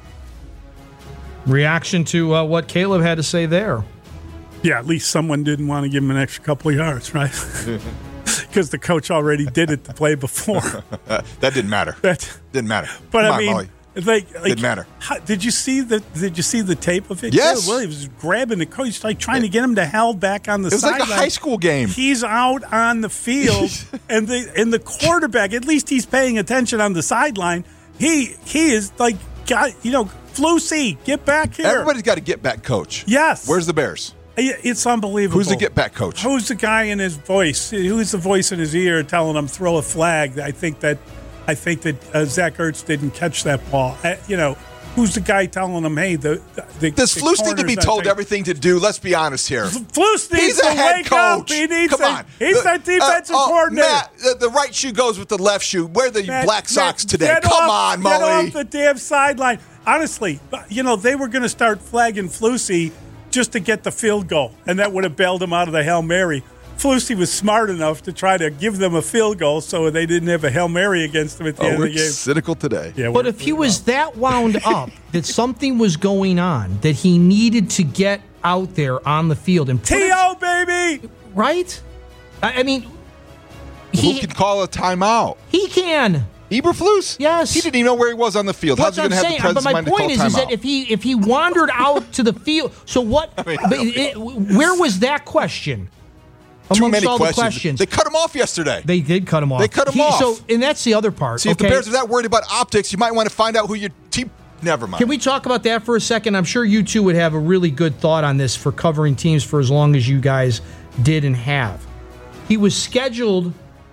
Reaction to uh, what Caleb had to say there. Yeah, at least someone didn't want to give him an extra couple of yards, right? Because the coach already did it the play before. that didn't matter. That didn't matter. But Come I on, mean. Molly. Like, like, didn't matter. How, did you see the Did you see the tape of it? Yes. Caleb Williams was grabbing the coach, like trying to get him to hell back on the sideline. It was like a high school game. He's out on the field, and the and the quarterback. At least he's paying attention on the sideline. He he is like, got you know, Flusy, get back here. Everybody's got to get back, coach. Yes. Where's the Bears? It's unbelievable. Who's the get back coach? Who's the guy in his voice? Who's the voice in his ear telling him throw a flag? I think that. I think that uh, Zach Ertz didn't catch that ball. Uh, you know, who's the guy telling him, hey, the, the Does the Flus need to be told thing. everything to do? Let's be honest here. Flus needs He's a to head wake coach. up. He needs Come to, on. He's the, that defensive uh, oh, coordinator. Matt, the, the right shoe goes with the left shoe. Wear the Matt, black socks Matt, today. Get Come off, on, Molly. Get off the damn sideline. Honestly, you know, they were going to start flagging Flusy just to get the field goal, and that would have bailed him out of the Hail Mary. Flusy was smart enough to try to give them a field goal so they didn't have a Hail Mary against them at the oh, end of we're the game. Cynical today. Yeah, but if he was that wound up that something was going on, that he needed to get out there on the field and put T O, baby! Right? I, I mean, Well, he who can call a timeout? he can. Eberflus? Yes. He didn't even know where he was on the field. How's That's he what going I'm to have saying. the But presence my mind to call point is, is that timeout? if he if he wandered out to the field, so what? I mean, but it, where was that question? Too Amongst many all questions. the questions, They cut him off yesterday. they did cut him off. They cut him He- off. So, and that's the other part. See, if the okay? Bears are that worried about optics, you might want to find out who your team. Never mind. Can we talk about that for a second? I'm sure you two would have a really good thought on this for covering teams for as long as you guys did and have. He was scheduled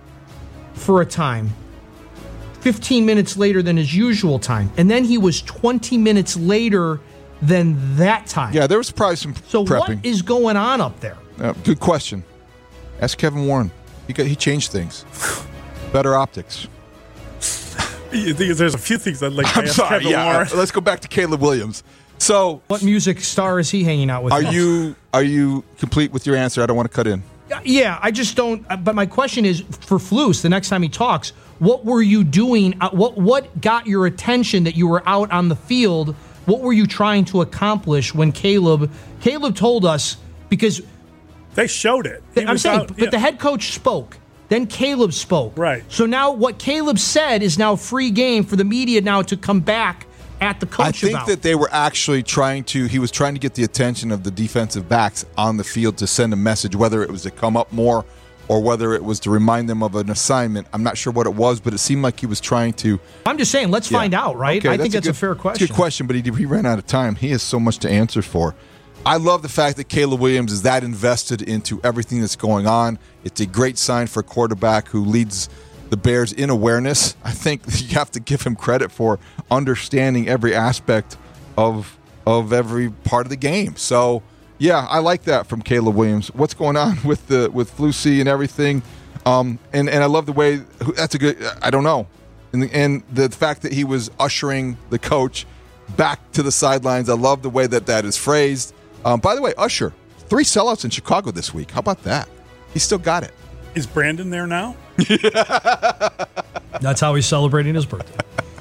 for a time, fifteen minutes later than his usual time, and then he was twenty minutes later than that time. Yeah, there was probably some So prepping. what is going on up there? Uh, good question. Ask Kevin Warren. He got, he changed things. Better optics. You think there's a few things I'd like to I'm ask sorry. Kevin Yeah, Warren. uh, let's go back to Caleb Williams. So, What music star is he hanging out with? are next? you are you complete with your answer? I don't want to cut in. Yeah, I just don't. uh, But my question is for Flus, the next time he talks, what were you doing? uh, What what got your attention that you were out on the field? What were you trying to accomplish when Caleb Caleb told us? Because They showed it. He I'm was saying, out- but yeah. the head coach spoke. Then Caleb spoke. Right. So now what Caleb said is now free game for the media now to come back at the coach I think about. that they were actually trying to, he was trying to get the attention of the defensive backs on the field to send a message, whether it was to come up more or whether it was to remind them of an assignment. I'm not sure what it was, but it seemed like he was trying to. I'm just saying, let's Yeah. find out, right? Okay, I think that's a, good- fair that's question. a good question, but he, he ran out of time. He has so much to answer for. I love the fact that Caleb Williams is that invested into everything that's going on. It's a great sign for a quarterback who leads the Bears in awareness. I think you have to give him credit for understanding every aspect of of every part of the game. So, yeah, I like that from Caleb Williams. What's going on with the with Flusy and everything? Um, and and I love the way that's a good. I don't know, and the, and the fact that he was ushering the coach back to the sidelines. I love the way that that is phrased. Um, by the way, Usher, three sellouts in Chicago this week. How about that? He still got it. Is Brandon there now? That's how he's celebrating his birthday.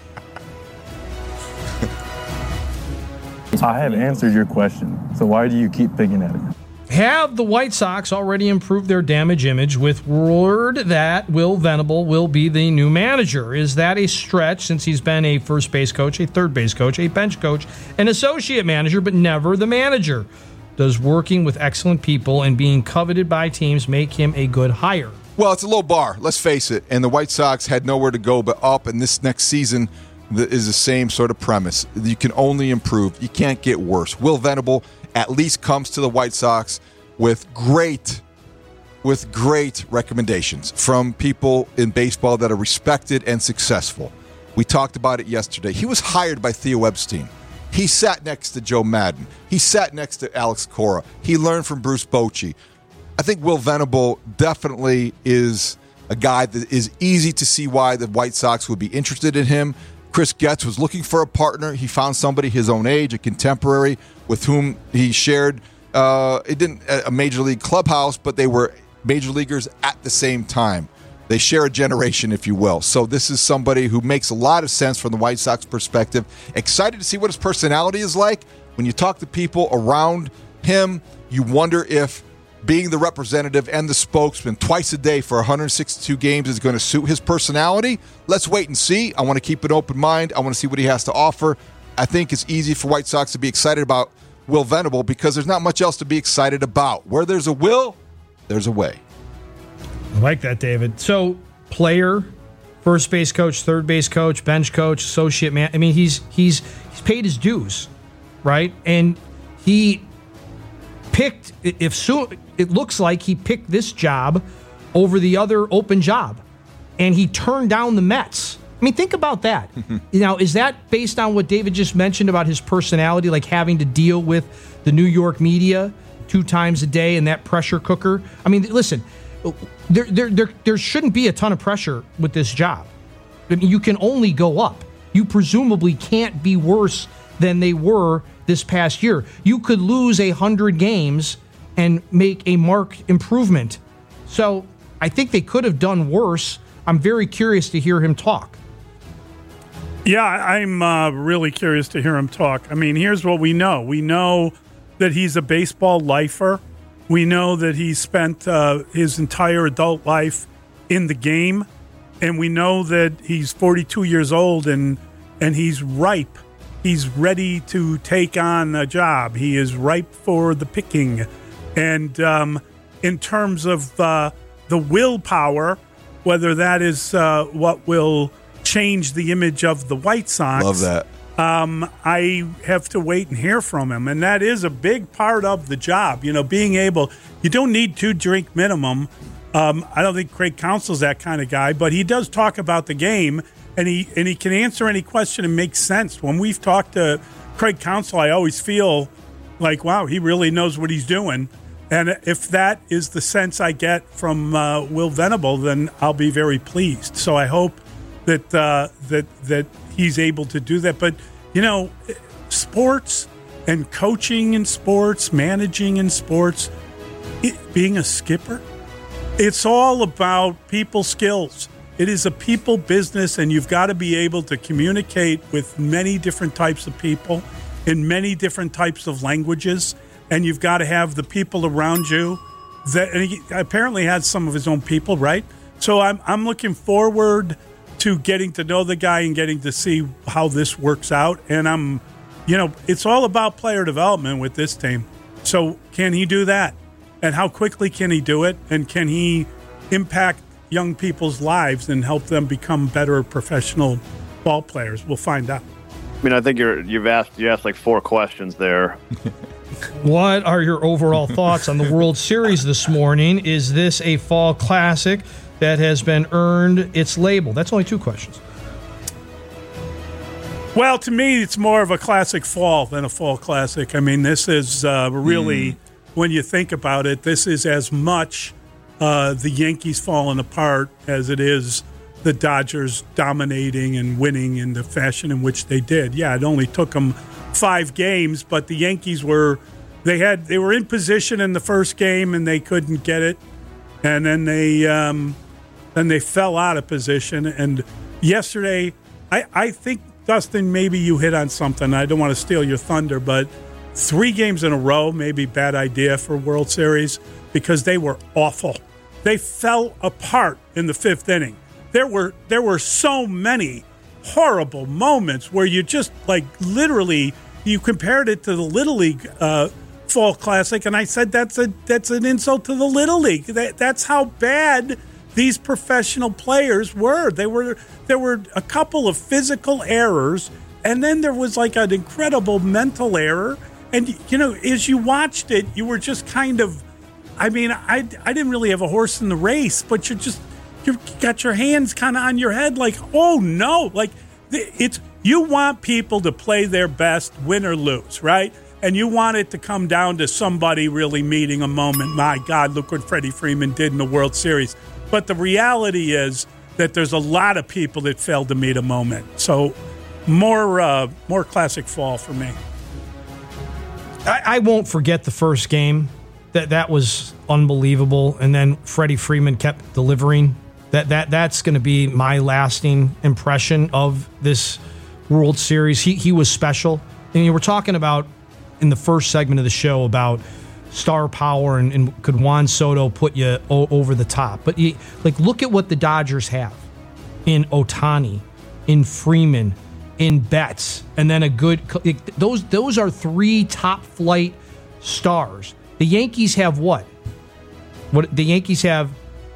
I have answered your question, so why do you keep picking at it? Have the White Sox already improved their damage image with word that Will Venable will be the new manager? Is that a stretch since he's been a first base coach, a third base coach, a bench coach, an associate manager, but never the manager? Does working with excellent people and being coveted by teams make him a good hire? Well, it's a low bar, let's face it. And the White Sox had nowhere to go but up. And this next season, that is the same sort of premise. You can only improve. You can't get worse. Will Venable at least comes to the White Sox with great, with great recommendations from people in baseball that are respected and successful. We talked about it yesterday. He was hired by Theo Epstein. He sat next to Joe Madden. He sat next to Alex Cora. He learned from Bruce Bochy. I think Will Venable definitely is a guy that is easy to see why the White Sox would be interested in him. Chris Getz was looking for a partner. He found somebody his own age, a contemporary, with whom he shared, uh, it didn't a major league clubhouse, but they were major leaguers at the same time. They share a generation, if you will. So this is somebody who makes a lot of sense from the White Sox perspective. Excited to see what his personality is like. When you talk to people around him, you wonder if being the representative and the spokesman twice a day for one hundred sixty-two games is going to suit his personality. Let's wait and see. I want to keep an open mind. I want to see what he has to offer. I think it's easy for White Sox to be excited about Will Venable because there's not much else to be excited about. Where there's a will, there's a way. I like that, David. So, player, first base coach, third base coach, bench coach, associate man. I mean, he's he's he's paid his dues, right? And he picked. If so, it looks like he picked this job over the other open job, and he turned down the Mets. I mean, think about that. Now, is that based on what David just mentioned about his personality, like having to deal with the New York media two times a day and that pressure cooker? I mean, listen. There, there, there, there shouldn't be a ton of pressure with this job. I mean, you can only go up. You presumably can't be worse than they were this past year. You could lose a hundred games and make a marked improvement. So I think they could have done worse. I'm very curious to hear him talk. Yeah, I'm uh, really curious to hear him talk. I mean, here's what we know. We know that he's a baseball lifer. We know that he spent uh, his entire adult life in the game, and we know that he's forty-two years old and and he's ripe. He's ready to take on a job. He is ripe for the picking. And um, in terms of uh, the willpower, whether that is uh, what will change the image of the White Sox. Love that. Um, I have to wait and hear from him, and that is a big part of the job. You know, being able, you don't need two drink minimum. Um, I don't think Craig Counsell's that kind of guy, but he does talk about the game, and he and he can answer any question and make sense. When we've talked to Craig Counsell, I always feel like, wow, he really knows what he's doing. And if that is the sense I get from uh, Will Venable, then I'll be very pleased. So I hope that uh, that that. he's able to do that. But, you know, sports and coaching in sports, managing in sports, it, being a skipper, it's all about people skills. It is a people business, and you've got to be able to communicate with many different types of people in many different types of languages, and you've got to have the people around you that, and he apparently had some of his own people, right? So I'm I'm looking forward to getting to know the guy and getting to see how this works out. And I'm, you know, it's all about player development with this team. So can he do that? And how quickly can he do it? And can he impact young people's lives and help them become better professional ball players? We'll find out. I mean, I think you're, you've asked, you asked like four questions there. What are your overall thoughts on the World Series this morning? Is this a fall classic that has been earned its label? That's only two questions. Well, to me, it's more of a classic fall than a fall classic. I mean, this is uh, really, mm. when you think about it, this is as much uh, the Yankees falling apart as it is the Dodgers dominating and winning in the fashion in which they did. Yeah, it only took them five games, but the Yankees were they had they were in position in the first game and they couldn't get it, and then they. Um, Then they fell out of position. And yesterday, I, I think, Dustin, maybe you hit on something. I don't want to steal your thunder, but three games in a row, maybe bad idea for World Series because they were awful. They fell apart in the fifth inning. There were there were so many horrible moments where you just, like, literally, you compared it to the Little League uh, Fall Classic, and I said that's a that's an insult to the Little League. That, that's how bad these professional players were. They were there were a couple of physical errors, and then there was like an incredible mental error. And, you know, as you watched it, you were just kind of, I mean, I, I didn't really have a horse in the race, but you're just, you've got your hands kind of on your head like, oh, no. Like, it's, you want people to play their best, win or lose, right? And you want it to come down to somebody really meeting a moment. My God, look what Freddie Freeman did in the World Series. But the reality is that there's a lot of people that failed to meet a moment. So more uh, more classic fall for me. I, I won't forget the first game. That that was unbelievable. And then Freddie Freeman kept delivering. That that that's going to be my lasting impression of this World Series. He he was special. I mean, we're talking about in the first segment of the show about star power and, and could Juan Soto put you o- over the top. But you, like, look at what the Dodgers have in Ohtani, in Freeman, in Betts, and then a good like, those those are three top flight stars. The Yankees have what? What the Yankees have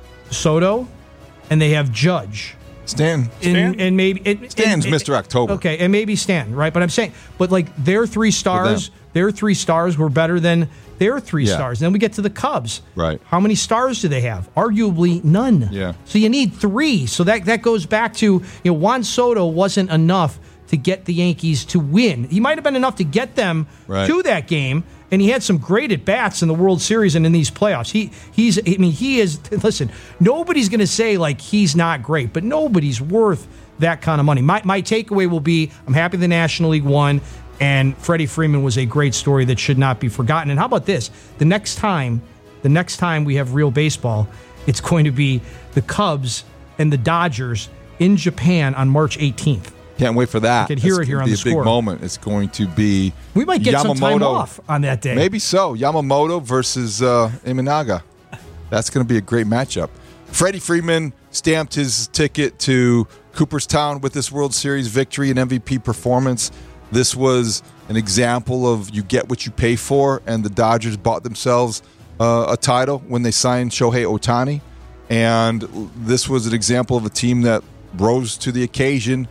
Soto, and they have Judge. Stan. And, Stan? and maybe it, Stan's and, Mister October. Okay, and maybe Stan, right? But I'm saying, but like their three stars, their three stars were better than their three Yeah. stars. Then we get to the Cubs. Right. How many stars do they have? Arguably none. Yeah. So you need three. So that that goes back to, you know, Juan Soto wasn't enough to get the Yankees to win. He might have been enough to get them Right. to that game. And he had some great at bats in the World Series and in these playoffs. He he's I mean he is listen, nobody's going to say like he's not great, but nobody's worth that kind of money. My my takeaway will be I'm happy the National League won, and Freddie Freeman was a great story that should not be forgotten. And how about this? The next time, the next time we have real baseball, it's going to be the Cubs and the Dodgers in Japan on March eighteenth. Can't wait for that. I could hear It's it here gonna on be the a big score. moment. It's going to be We might get some time Yamamoto- off on that day. Maybe so. Yamamoto versus uh, Imanaga. That's going to be a great matchup. Freddie Freeman stamped his ticket to Cooperstown with this World Series victory and M V P performance. This was an example of you get what you pay for, and the Dodgers bought themselves uh, a title when they signed Shohei Ohtani. And this was an example of a team that rose to the occasion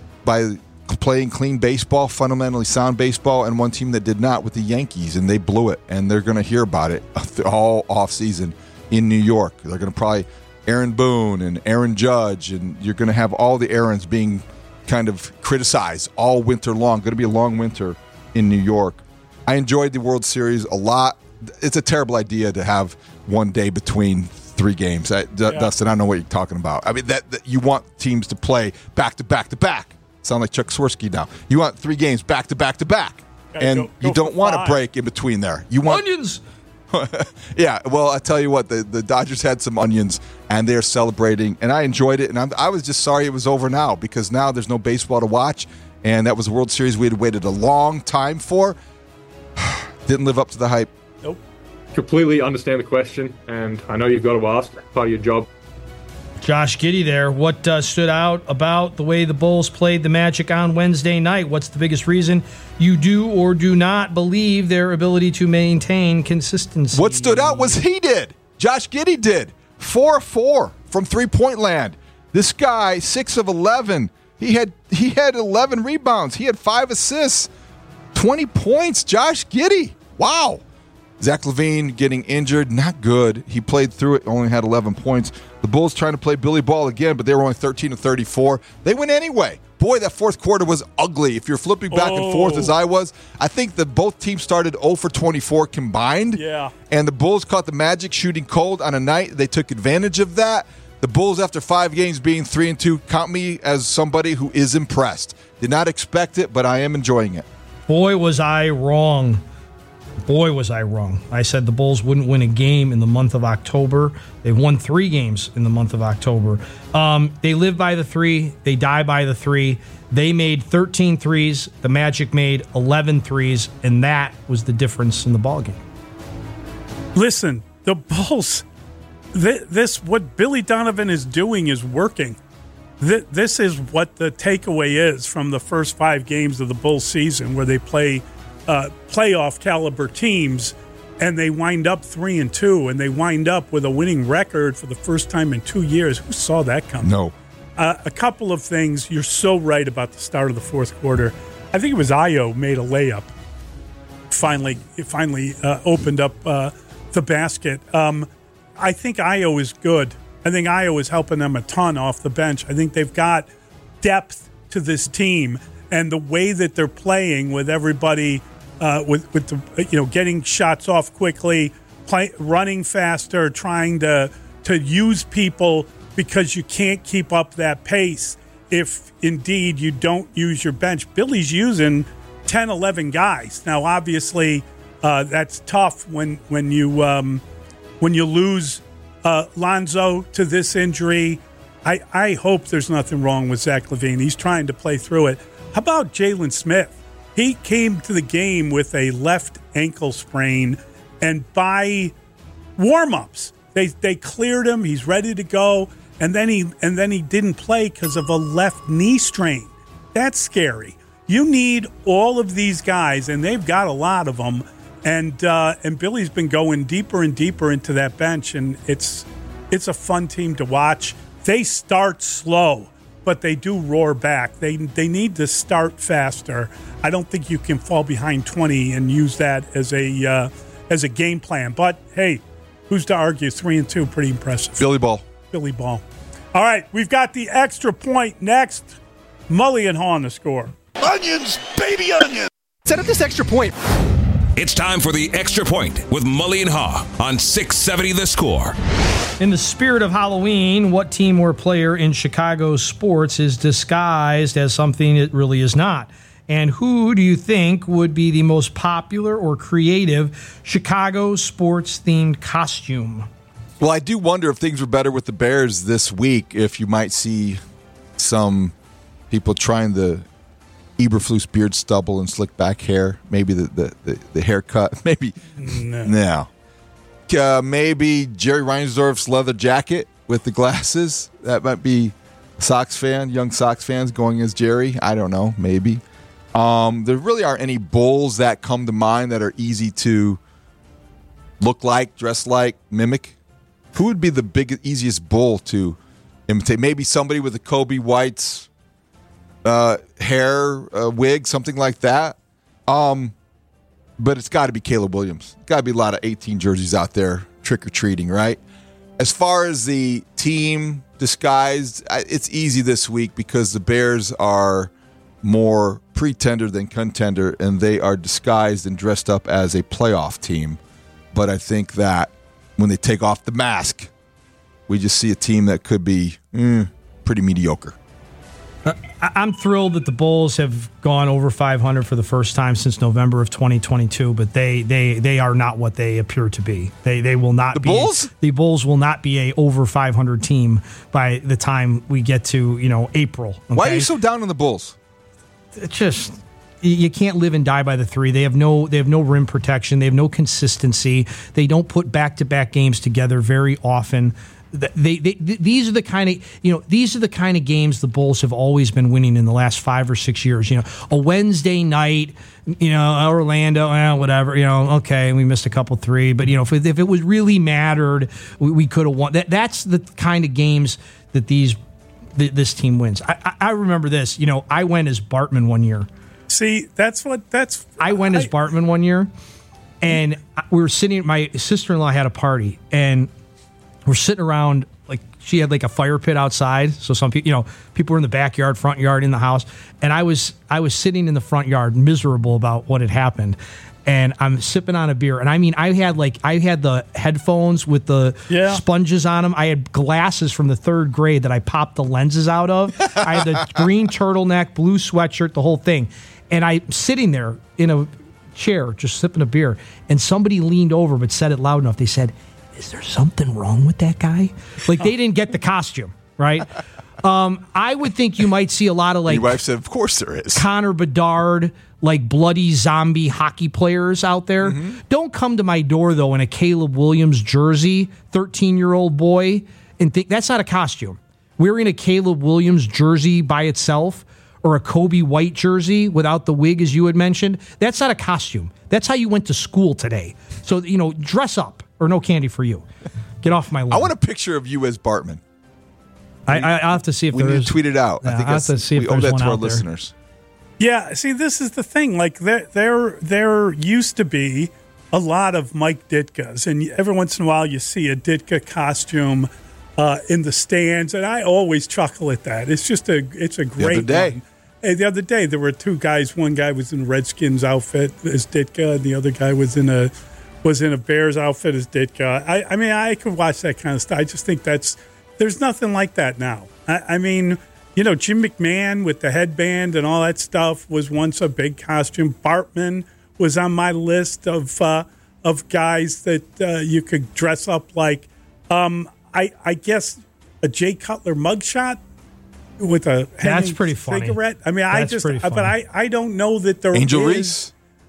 by playing clean baseball, fundamentally sound baseball, and one team that did not with the Yankees, and they blew it. And they're going to hear about it all offseason in New York. They're going to probably Aaron Boone and Aaron Judge, and you're going to have all the Aarons being kind of criticized all winter long. Going to be a long winter in New York. I enjoyed the World Series a lot. It's a terrible idea to have one day between three games. I, D- Yeah. Dustin, I don't know what you're talking about. I mean, that, that you want teams to play back to back to back. Sound like Chuck Swirsky now. You want three games back to back to back, Gotta and go- go you don't for want a five. break in between there. You want Onions. yeah, well, I tell you what, the, the Dodgers had some onions, and they're celebrating, and I enjoyed it, and I'm, I was just sorry it was over now, because now there's no baseball to watch, and that was a World Series we had waited a long time for. Didn't live up to the hype. Nope. Completely understand the question, and I know you've got to ask. Part of your job. Josh Giddey there. What uh, stood out about the way the Bulls played the Magic on Wednesday night? What's the biggest reason you do or do not believe their ability to maintain consistency? What stood out was he did. Josh Giddey did. four of four from three-point land. This guy, six of eleven. He had he had eleven rebounds. He had five assists. twenty points. Josh Giddey. Wow. Zach LaVine getting injured. Not good. He played through it. Only had eleven points. The Bulls trying to play Billy Ball again, but they were only thirteen of thirty-four. They went anyway. Boy, that fourth quarter was ugly. If you're flipping back Oh. and forth as I was, I think that both teams started zero for twenty-four combined. Yeah. And the Bulls caught the Magic shooting cold on a night. They took advantage of that. The Bulls, after five games being three and two, count me as somebody who is impressed. Did not expect it, but I am enjoying it. Boy, was I wrong. Boy, was I wrong. I said the Bulls wouldn't win a game in the month of October. They won three games in the month of October. Um, they live by the three. They die by the three. They made thirteen threes. The Magic made eleven threes, and that was the difference in the ballgame. Listen, the Bulls, th- this, what Billy Donovan is doing is working. Th- this is what the takeaway is from the first five games of the Bulls season, where they play uh, playoff caliber teams. and they wind up three and two, and they wind up with a winning record for the first time in two years. Who saw that coming? No. Uh, a couple of things. You're so right about the start of the fourth quarter. I think it was Ayo made a layup. Finally, it finally uh, opened up uh, the basket. Um, I think Ayo is good. I think Ayo is helping them a ton off the bench. I think they've got depth to this team, and the way that they're playing with everybody, uh, with with the, you know, getting shots off quickly, play, running faster, trying to to use people, because you can't keep up that pace if indeed you don't use your bench. Billy's using ten, eleven guys. Now, obviously, uh, that's tough when when you um, when you lose uh, Lonzo to this injury. I, I hope there's nothing wrong with Zach LaVine. He's trying to play through it. How about Jalen Smith? He came to the game with a left ankle sprain, and by warm-ups, they they cleared him. He's ready to go, and then he and then he didn't play because of a left knee strain. That's scary. You need all of these guys, and they've got a lot of them. And uh, and Billy's been going deeper and deeper into that bench, and it's it's a fun team to watch. They start slow, but they do roar back. They they need to start faster. I don't think you can fall behind twenty and use that as a uh, as a game plan. But hey, who's to argue? Three and two, pretty impressive. Billy Ball. Billy Ball. All right, we've got the extra point next. Mully and Haw on the score. Onions, baby onions. Set up this extra point. It's time for the Extra Point with Mully and Haw on six seventy The Score. In the spirit of Halloween, what team or player in Chicago sports is disguised as something it really is not? And who do you think would be the most popular or creative Chicago sports-themed costume? Well, I do wonder if things were better with the Bears this week, if you might see some people trying the Eberflus beard stubble and slick back hair, maybe the the, the, the haircut, maybe no. no. Uh, maybe Jerry Reinsdorf's leather jacket with the glasses. That might be Sox fan, young Sox fans going as Jerry. I don't know, maybe. Um, there really aren't any Bulls that come to mind that are easy to look like, dress like, mimic. Who would be the biggest, easiest Bull to imitate? Maybe somebody with a Kobe White's Uh, hair, uh, wig, something like that. Um, but it's got to be Caleb Williams. Got to be a lot of eighteen jerseys out there trick-or-treating, right? As far as the team disguised, it's easy this week because the Bears are more pretender than contender, and they are disguised and dressed up as a playoff team. But I think that when they take off the mask, we just see a team that could be mm, pretty mediocre. I'm thrilled that the Bulls have gone over five hundred for the first time since November of twenty twenty-two, but they they, they are not what they appear to be. They they will not the be. Bulls? The Bulls will not be a over five hundred team by the time we get to, you know, April. Okay? Why are you so down on the Bulls? It's just you can't live and die by the three. They have no they have no rim protection. They have no consistency. They don't put back-to-back games together very often. They, they, these are the kind of you know these are the kind of games the Bulls have always been winning in the last five or six years. You know, a Wednesday night, you know, Orlando, eh, whatever. You know, okay, we missed a couple three, but you know, if, if it was really mattered, we, we could have won. That that's the kind of games that these th- this team wins. I, I, I remember this. You know, I went as Bartman one year. See, that's what that's. I went I, as Bartman one year, and we were sitting. My sister-in-law had a party, and we're sitting around, like she had like a fire pit outside. So some people, you know, people were in the backyard, front yard, in the house. And I was I was sitting in the front yard, miserable about what had happened. And I'm sipping on a beer. And I mean, I had like, I had the headphones with the yeah. sponges on them. I had glasses from the third grade that I popped the lenses out of. I had the green turtleneck, blue sweatshirt, the whole thing. And I'm sitting there in a chair, just sipping a beer. And somebody leaned over, but said it loud enough. They said, "Is there something wrong with that guy?" Like they didn't get the costume, right? Um, I would think you might see a lot of like. Your wife said, "Of course there is." Connor Bedard, like bloody zombie hockey players out there. Mm-hmm. Don't come to my door though in a Caleb Williams jersey, thirteen-year-old boy, and think that's not a costume. Wearing a Caleb Williams jersey by itself, or a Kobe White jersey without the wig, as you had mentioned, that's not a costume. That's how you went to school today. So, you know, dress up or no candy for you. Get off my lawn. I want a picture of you as Bartman. I, I, I'll have to see if we there need is. to tweet it out. Yeah, I think I'll have to see if we owe there's that one to our out there. listeners. Yeah, see, this is the thing. Like, there, there, there used to be a lot of Mike Ditkas, and every once in a while you see a Ditka costume uh, in the stands, and I always chuckle at that. It's just a, it's a great The other day. one. Hey, the other day there were two guys. One guy was in a Redskins outfit as Ditka, and the other guy was in a was in a Bears outfit as Ditka. I, I mean, I could watch that kind of stuff. I just think that's there's nothing like that now. I, I mean. You know, Jim McMahon with the headband and all that stuff was once a big costume. Bartman was on my list of uh, of guys that uh, you could dress up like. Um, I, I guess a Jay Cutler mugshot with a That's pretty funny. cigarette. I mean, I That's just, pretty but funny. I, I don't know that there Angel is. Reese?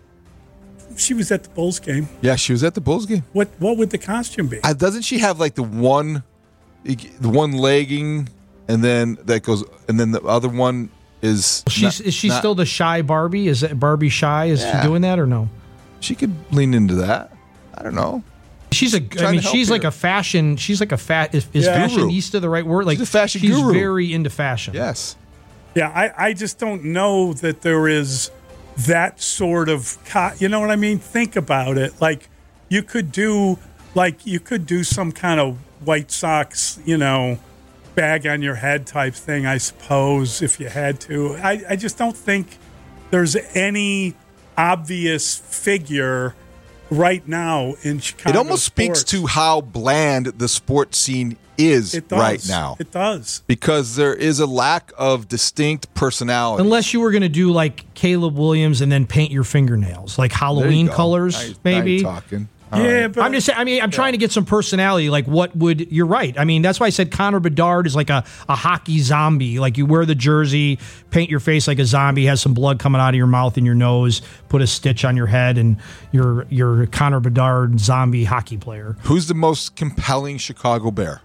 She was at the Bulls game. Yeah, she was at the Bulls game. What what would the costume be? Uh, doesn't she have like the one, the one legging, and then that goes, and then the other one is. She's not- is she not- still the shy Barbie? Is it Barbie shy? Is Yeah. she doing that or no? She could lean into that. I don't know. She's a. I Trying mean, to help she's like here. a fashion. She's like a fat. Is, is Yeah. fashionista the right word? Like She's a fashion she's guru. very into fashion. Yes. Yeah, I, I just don't know that there is that sort of, co- you know what I mean? Think about it. Like you could do, like you could do some kind of White Sox, you know, bag on your head type thing, I suppose, if you had to. I, I just don't think there's any obvious figure right now in Chicago. It almost speaks sports. to how bland the sports scene is It does. right now. It does. Because there is a lack of distinct personality. Unless you were going to do like Caleb Williams and then paint your fingernails, like Halloween go. colors, Now you- now maybe. you're talking. All Yeah, right. but I'm just saying. I mean, I'm trying to get some personality. Like, what would you're right? I mean, that's why I said Connor Bedard is like a, a hockey zombie. Like, you wear the jersey, paint your face like a zombie, has some blood coming out of your mouth and your nose, put a stitch on your head, and you're you're a Connor Bedard zombie hockey player. Who's the most compelling Chicago Bear?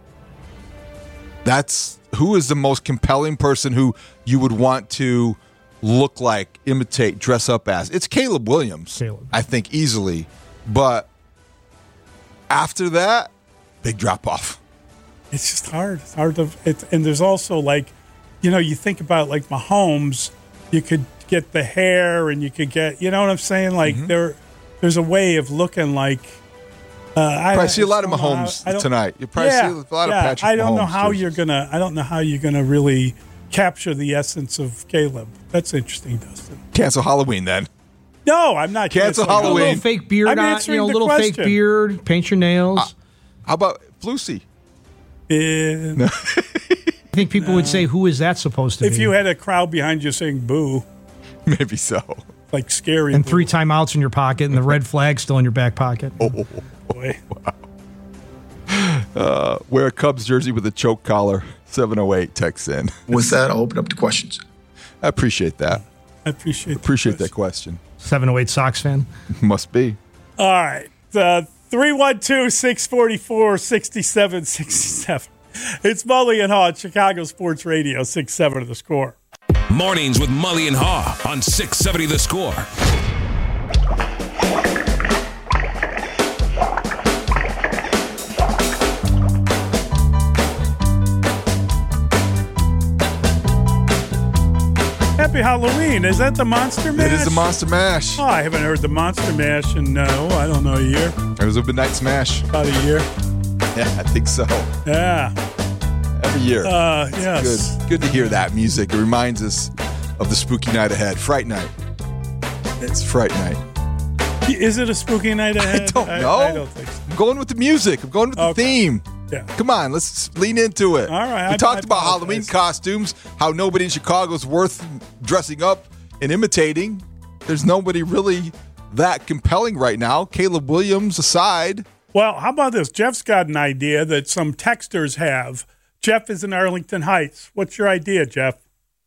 That's who is the most compelling person who you would want to look like, imitate, dress up as. It's Caleb Williams, Caleb. I think, easily. But after that, big drop off. It's just hard. It's hard to. It's, and there's also like, you know, you think about like Mahomes, you could get the hair and you could get, you know what I'm saying? Like Mm-hmm. there, there's a way of looking like. Uh, I Probably see a lot of I don't know how- Mahomes I don't- tonight. You'll probably yeah, see a lot yeah, of Patrick Mahomes. I don't know how jerseys. you're gonna. I don't know how you're gonna really capture the essence of Caleb. That's interesting, Dustin. Cancel Halloween then. No, I'm not. Cancel canceling A Halloween. little fake beard I'm on, answering you know, a the little fake question. beard, paint your nails. How about Flusy? Yeah. I think people would say, "Who is that supposed to If be?" you had a crowd behind you saying "boo," Maybe so. like scary, and boo. three timeouts in your pocket, and the red flag still in your back pocket. Oh, Boy. uh, wear a Cubs jersey with a choke collar. seven oh eight text in. With that, I'll open up to questions. I appreciate that. I appreciate. the Appreciate that question. question. seven oh eight Sox fan. Must be. All right. Uh, three one two, six four four, six seven six seven. It's Mully and Haw, Chicago Sports Radio, six seven of the Score. Mornings with Mully and Haw on six seventy The Score. Happy Halloween. Is that the Monster Mash? It is the Monster Mash. Oh, I haven't heard the Monster Mash in, no, I don't know, a year. It was a midnight smash. About a year. Yeah, I think so. Yeah. Every year. Uh, yes. Good. Good to hear that music. It reminds us of the spooky night ahead. Fright Night. It's Fright Night. Is it a spooky night ahead? I don't know. I, I don't think so. I'm going with the music. I'm going with the Okay. theme. Yeah. Come on, let's lean into it. All right, We I- talked I about apologize. Halloween costumes, how nobody in Chicago is worth dressing up and imitating. There's nobody really that compelling right now. Caleb Williams aside. Well, how about this? Jeff's got an idea that some texters have. Jeff is in Arlington Heights. What's your idea, Jeff?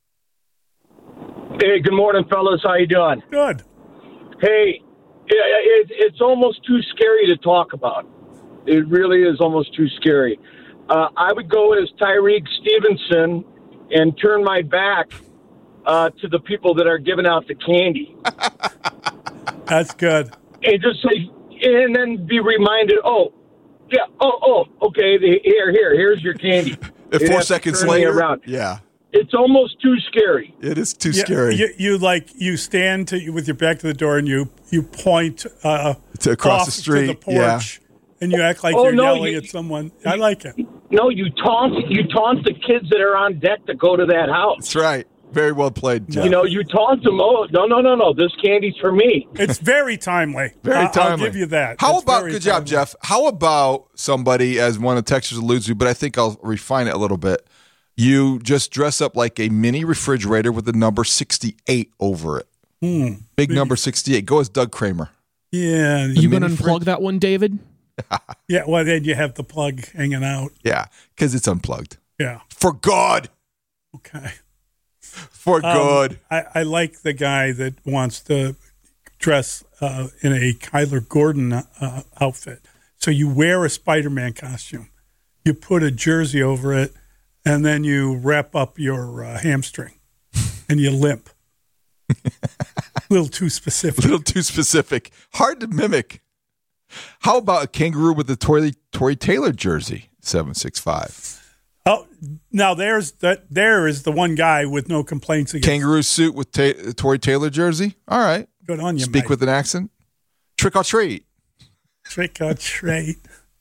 Hey, good morning, fellas. How you doing? Good. Hey, it, it, it's almost too scary to talk about. It really is almost too scary. Uh, I would go as Tyreek Stevenson and turn my back uh, to the people that are giving out the candy. That's good. And just say, and then be reminded, oh, yeah, oh, oh, okay, the, here, here, here's your candy. If four seconds later, around. yeah. It's almost too scary. It is too Yeah, scary. You, you like you stand to, with your back to the door and you you point uh, to across off the street, to the porch, yeah. and you act like Oh, you're no, yelling you- at someone. I like it. No, you taunt, you taunt the kids that are on deck to go to that house. That's right. Very well played, Jeff. You know, you taunt them. Oh, no, no, no, no. This candy's for me. It's very timely. Very I'll- timely. I'll give you that. How It's about, very good job, timely. Jeff. How about somebody, as one of the texters alludes to, but I think I'll refine it a little bit. You just dress up like a mini refrigerator with the number sixty-eight over it. Hmm. Big number sixty-eight. Go as Doug Kramer. Yeah. You going to unplug that one, David? Yeah, well, then you have the plug hanging out. Yeah, because it's unplugged. Yeah. For God. Okay. For Um, good. I, I like the guy that wants to dress uh, in a Kyler Gordon uh, outfit. So you wear a Spider-Man costume, you put a jersey over it, and then you wrap up your uh, hamstring, and you limp. A little too specific. A little too specific. Hard to mimic. How about a kangaroo with the Tory, Tory Taylor jersey? seven six five. Oh, now there's that. There is the one guy with no complaints against. Kangaroo suit with ta- Tory Taylor jersey. All right. Good on you, Speak mate. with an accent. Trick or treat. Trick or treat.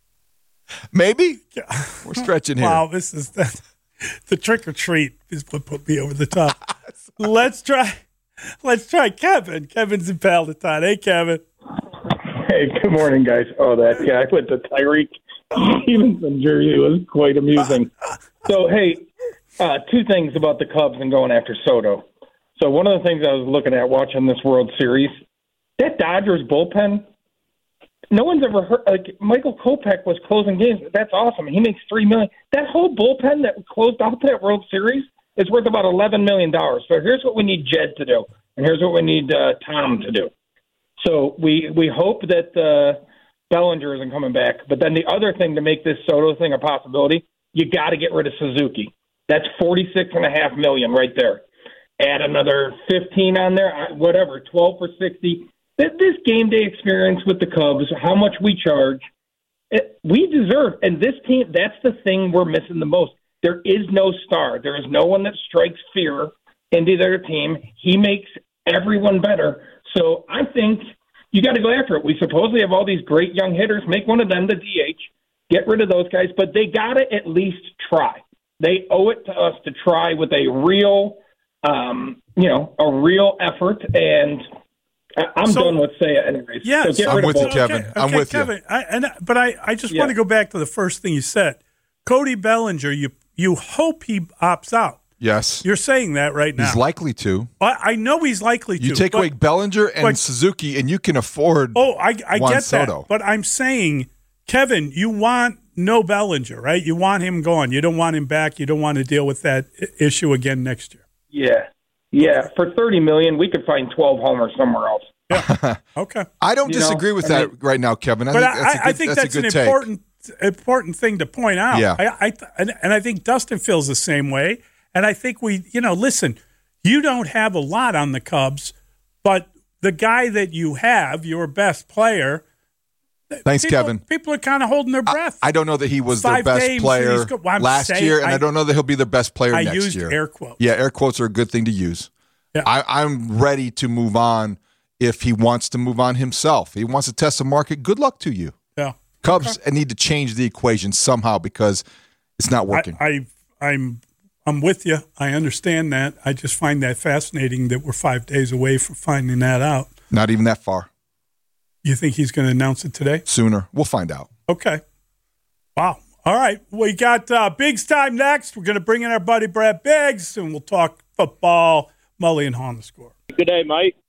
Maybe. We're stretching here. Wow, this is the, the trick or treat is what put me over the top. let's try. Let's try Kevin. Kevin's in Palatine. Hey, Kevin. Hey, good morning, guys. Oh, that guy with the Tyreek Stevenson jersey was quite amusing. So, hey, uh, two things about the Cubs and going after Soto. So, one of the things I was looking at watching this World Series, that Dodgers bullpen, no one's ever heard. Like Michael Kopech was closing games. That's awesome. He makes three million. That whole bullpen that closed out that World Series is worth about eleven million dollars. So here's what we need Jed to do, and here's what we need uh, Tom to do. So we we hope that uh, Bellinger isn't coming back. But then the other thing to make this Soto thing a possibility, you got to get rid of Suzuki. That's forty-six and a half million right there. Add another fifteen on there, whatever, twelve for sixty. This game day experience with the Cubs, how much we charge, it, we deserve. And this team, that's the thing we're missing the most. There is no star. There is no one that strikes fear into their team. He makes everyone better. So I think you got to go after it. We supposedly have all these great young hitters. Make one of them the D H. Get rid of those guys. But they got to at least try. They owe it to us to try with a real, um, you know, a real effort. And I'm So- done with say it anyways. Yeah, so get so- rid I'm of with you, both. Kevin. Okay, I'm okay, with you. Kevin, I, and, but I, I just Yeah. want to go back to the first thing you said. Cody Bellinger, you you hope he opts out. Yes. You're saying that right now. He's likely to. I, I know he's likely to. You take but- away Bellinger and but- Suzuki, and you can afford Oh, I, I Juan get Soto. that. But I'm saying, Kevin, you want no Bellinger, right? You want him gone. You don't want him back. You don't want to deal with that i- issue again next year. Yeah. Yeah. For thirty million dollars, we could find twelve homers somewhere else. Okay. I don't You know, disagree with I that mean- right now, Kevin. I But think I, that's a I good, think that's, that's, a an good take. important important thing to point out. Yeah. I, I and, and I think Dustin feels the same way. And I think we, you know, listen, you don't have a lot on the Cubs, but the guy that you have, your best player. Thanks, people, Kevin. People are kind of holding their breath. I don't know that he was Five their best games and player he's go- well, I'm last saying- year, and I, I- don't know that he'll be their best player I next used year. air quotes. Yeah, air quotes are a good thing to use. Yeah. I, I'm ready to move on if he wants to move on himself. He wants to test the market. Good luck to you. Yeah. Cubs need to change the equation somehow because it's not working. I, I I'm I'm with you. I understand that. I just find that fascinating that we're five days away from finding that out. Not even that far. You think he's going to announce it today? Sooner. We'll find out. Okay. Wow. All right. We got uh, Biggs time next. We're going to bring in our buddy Brad Biggs, and we'll talk football. Mully and Haw on the Score. Good day, mate.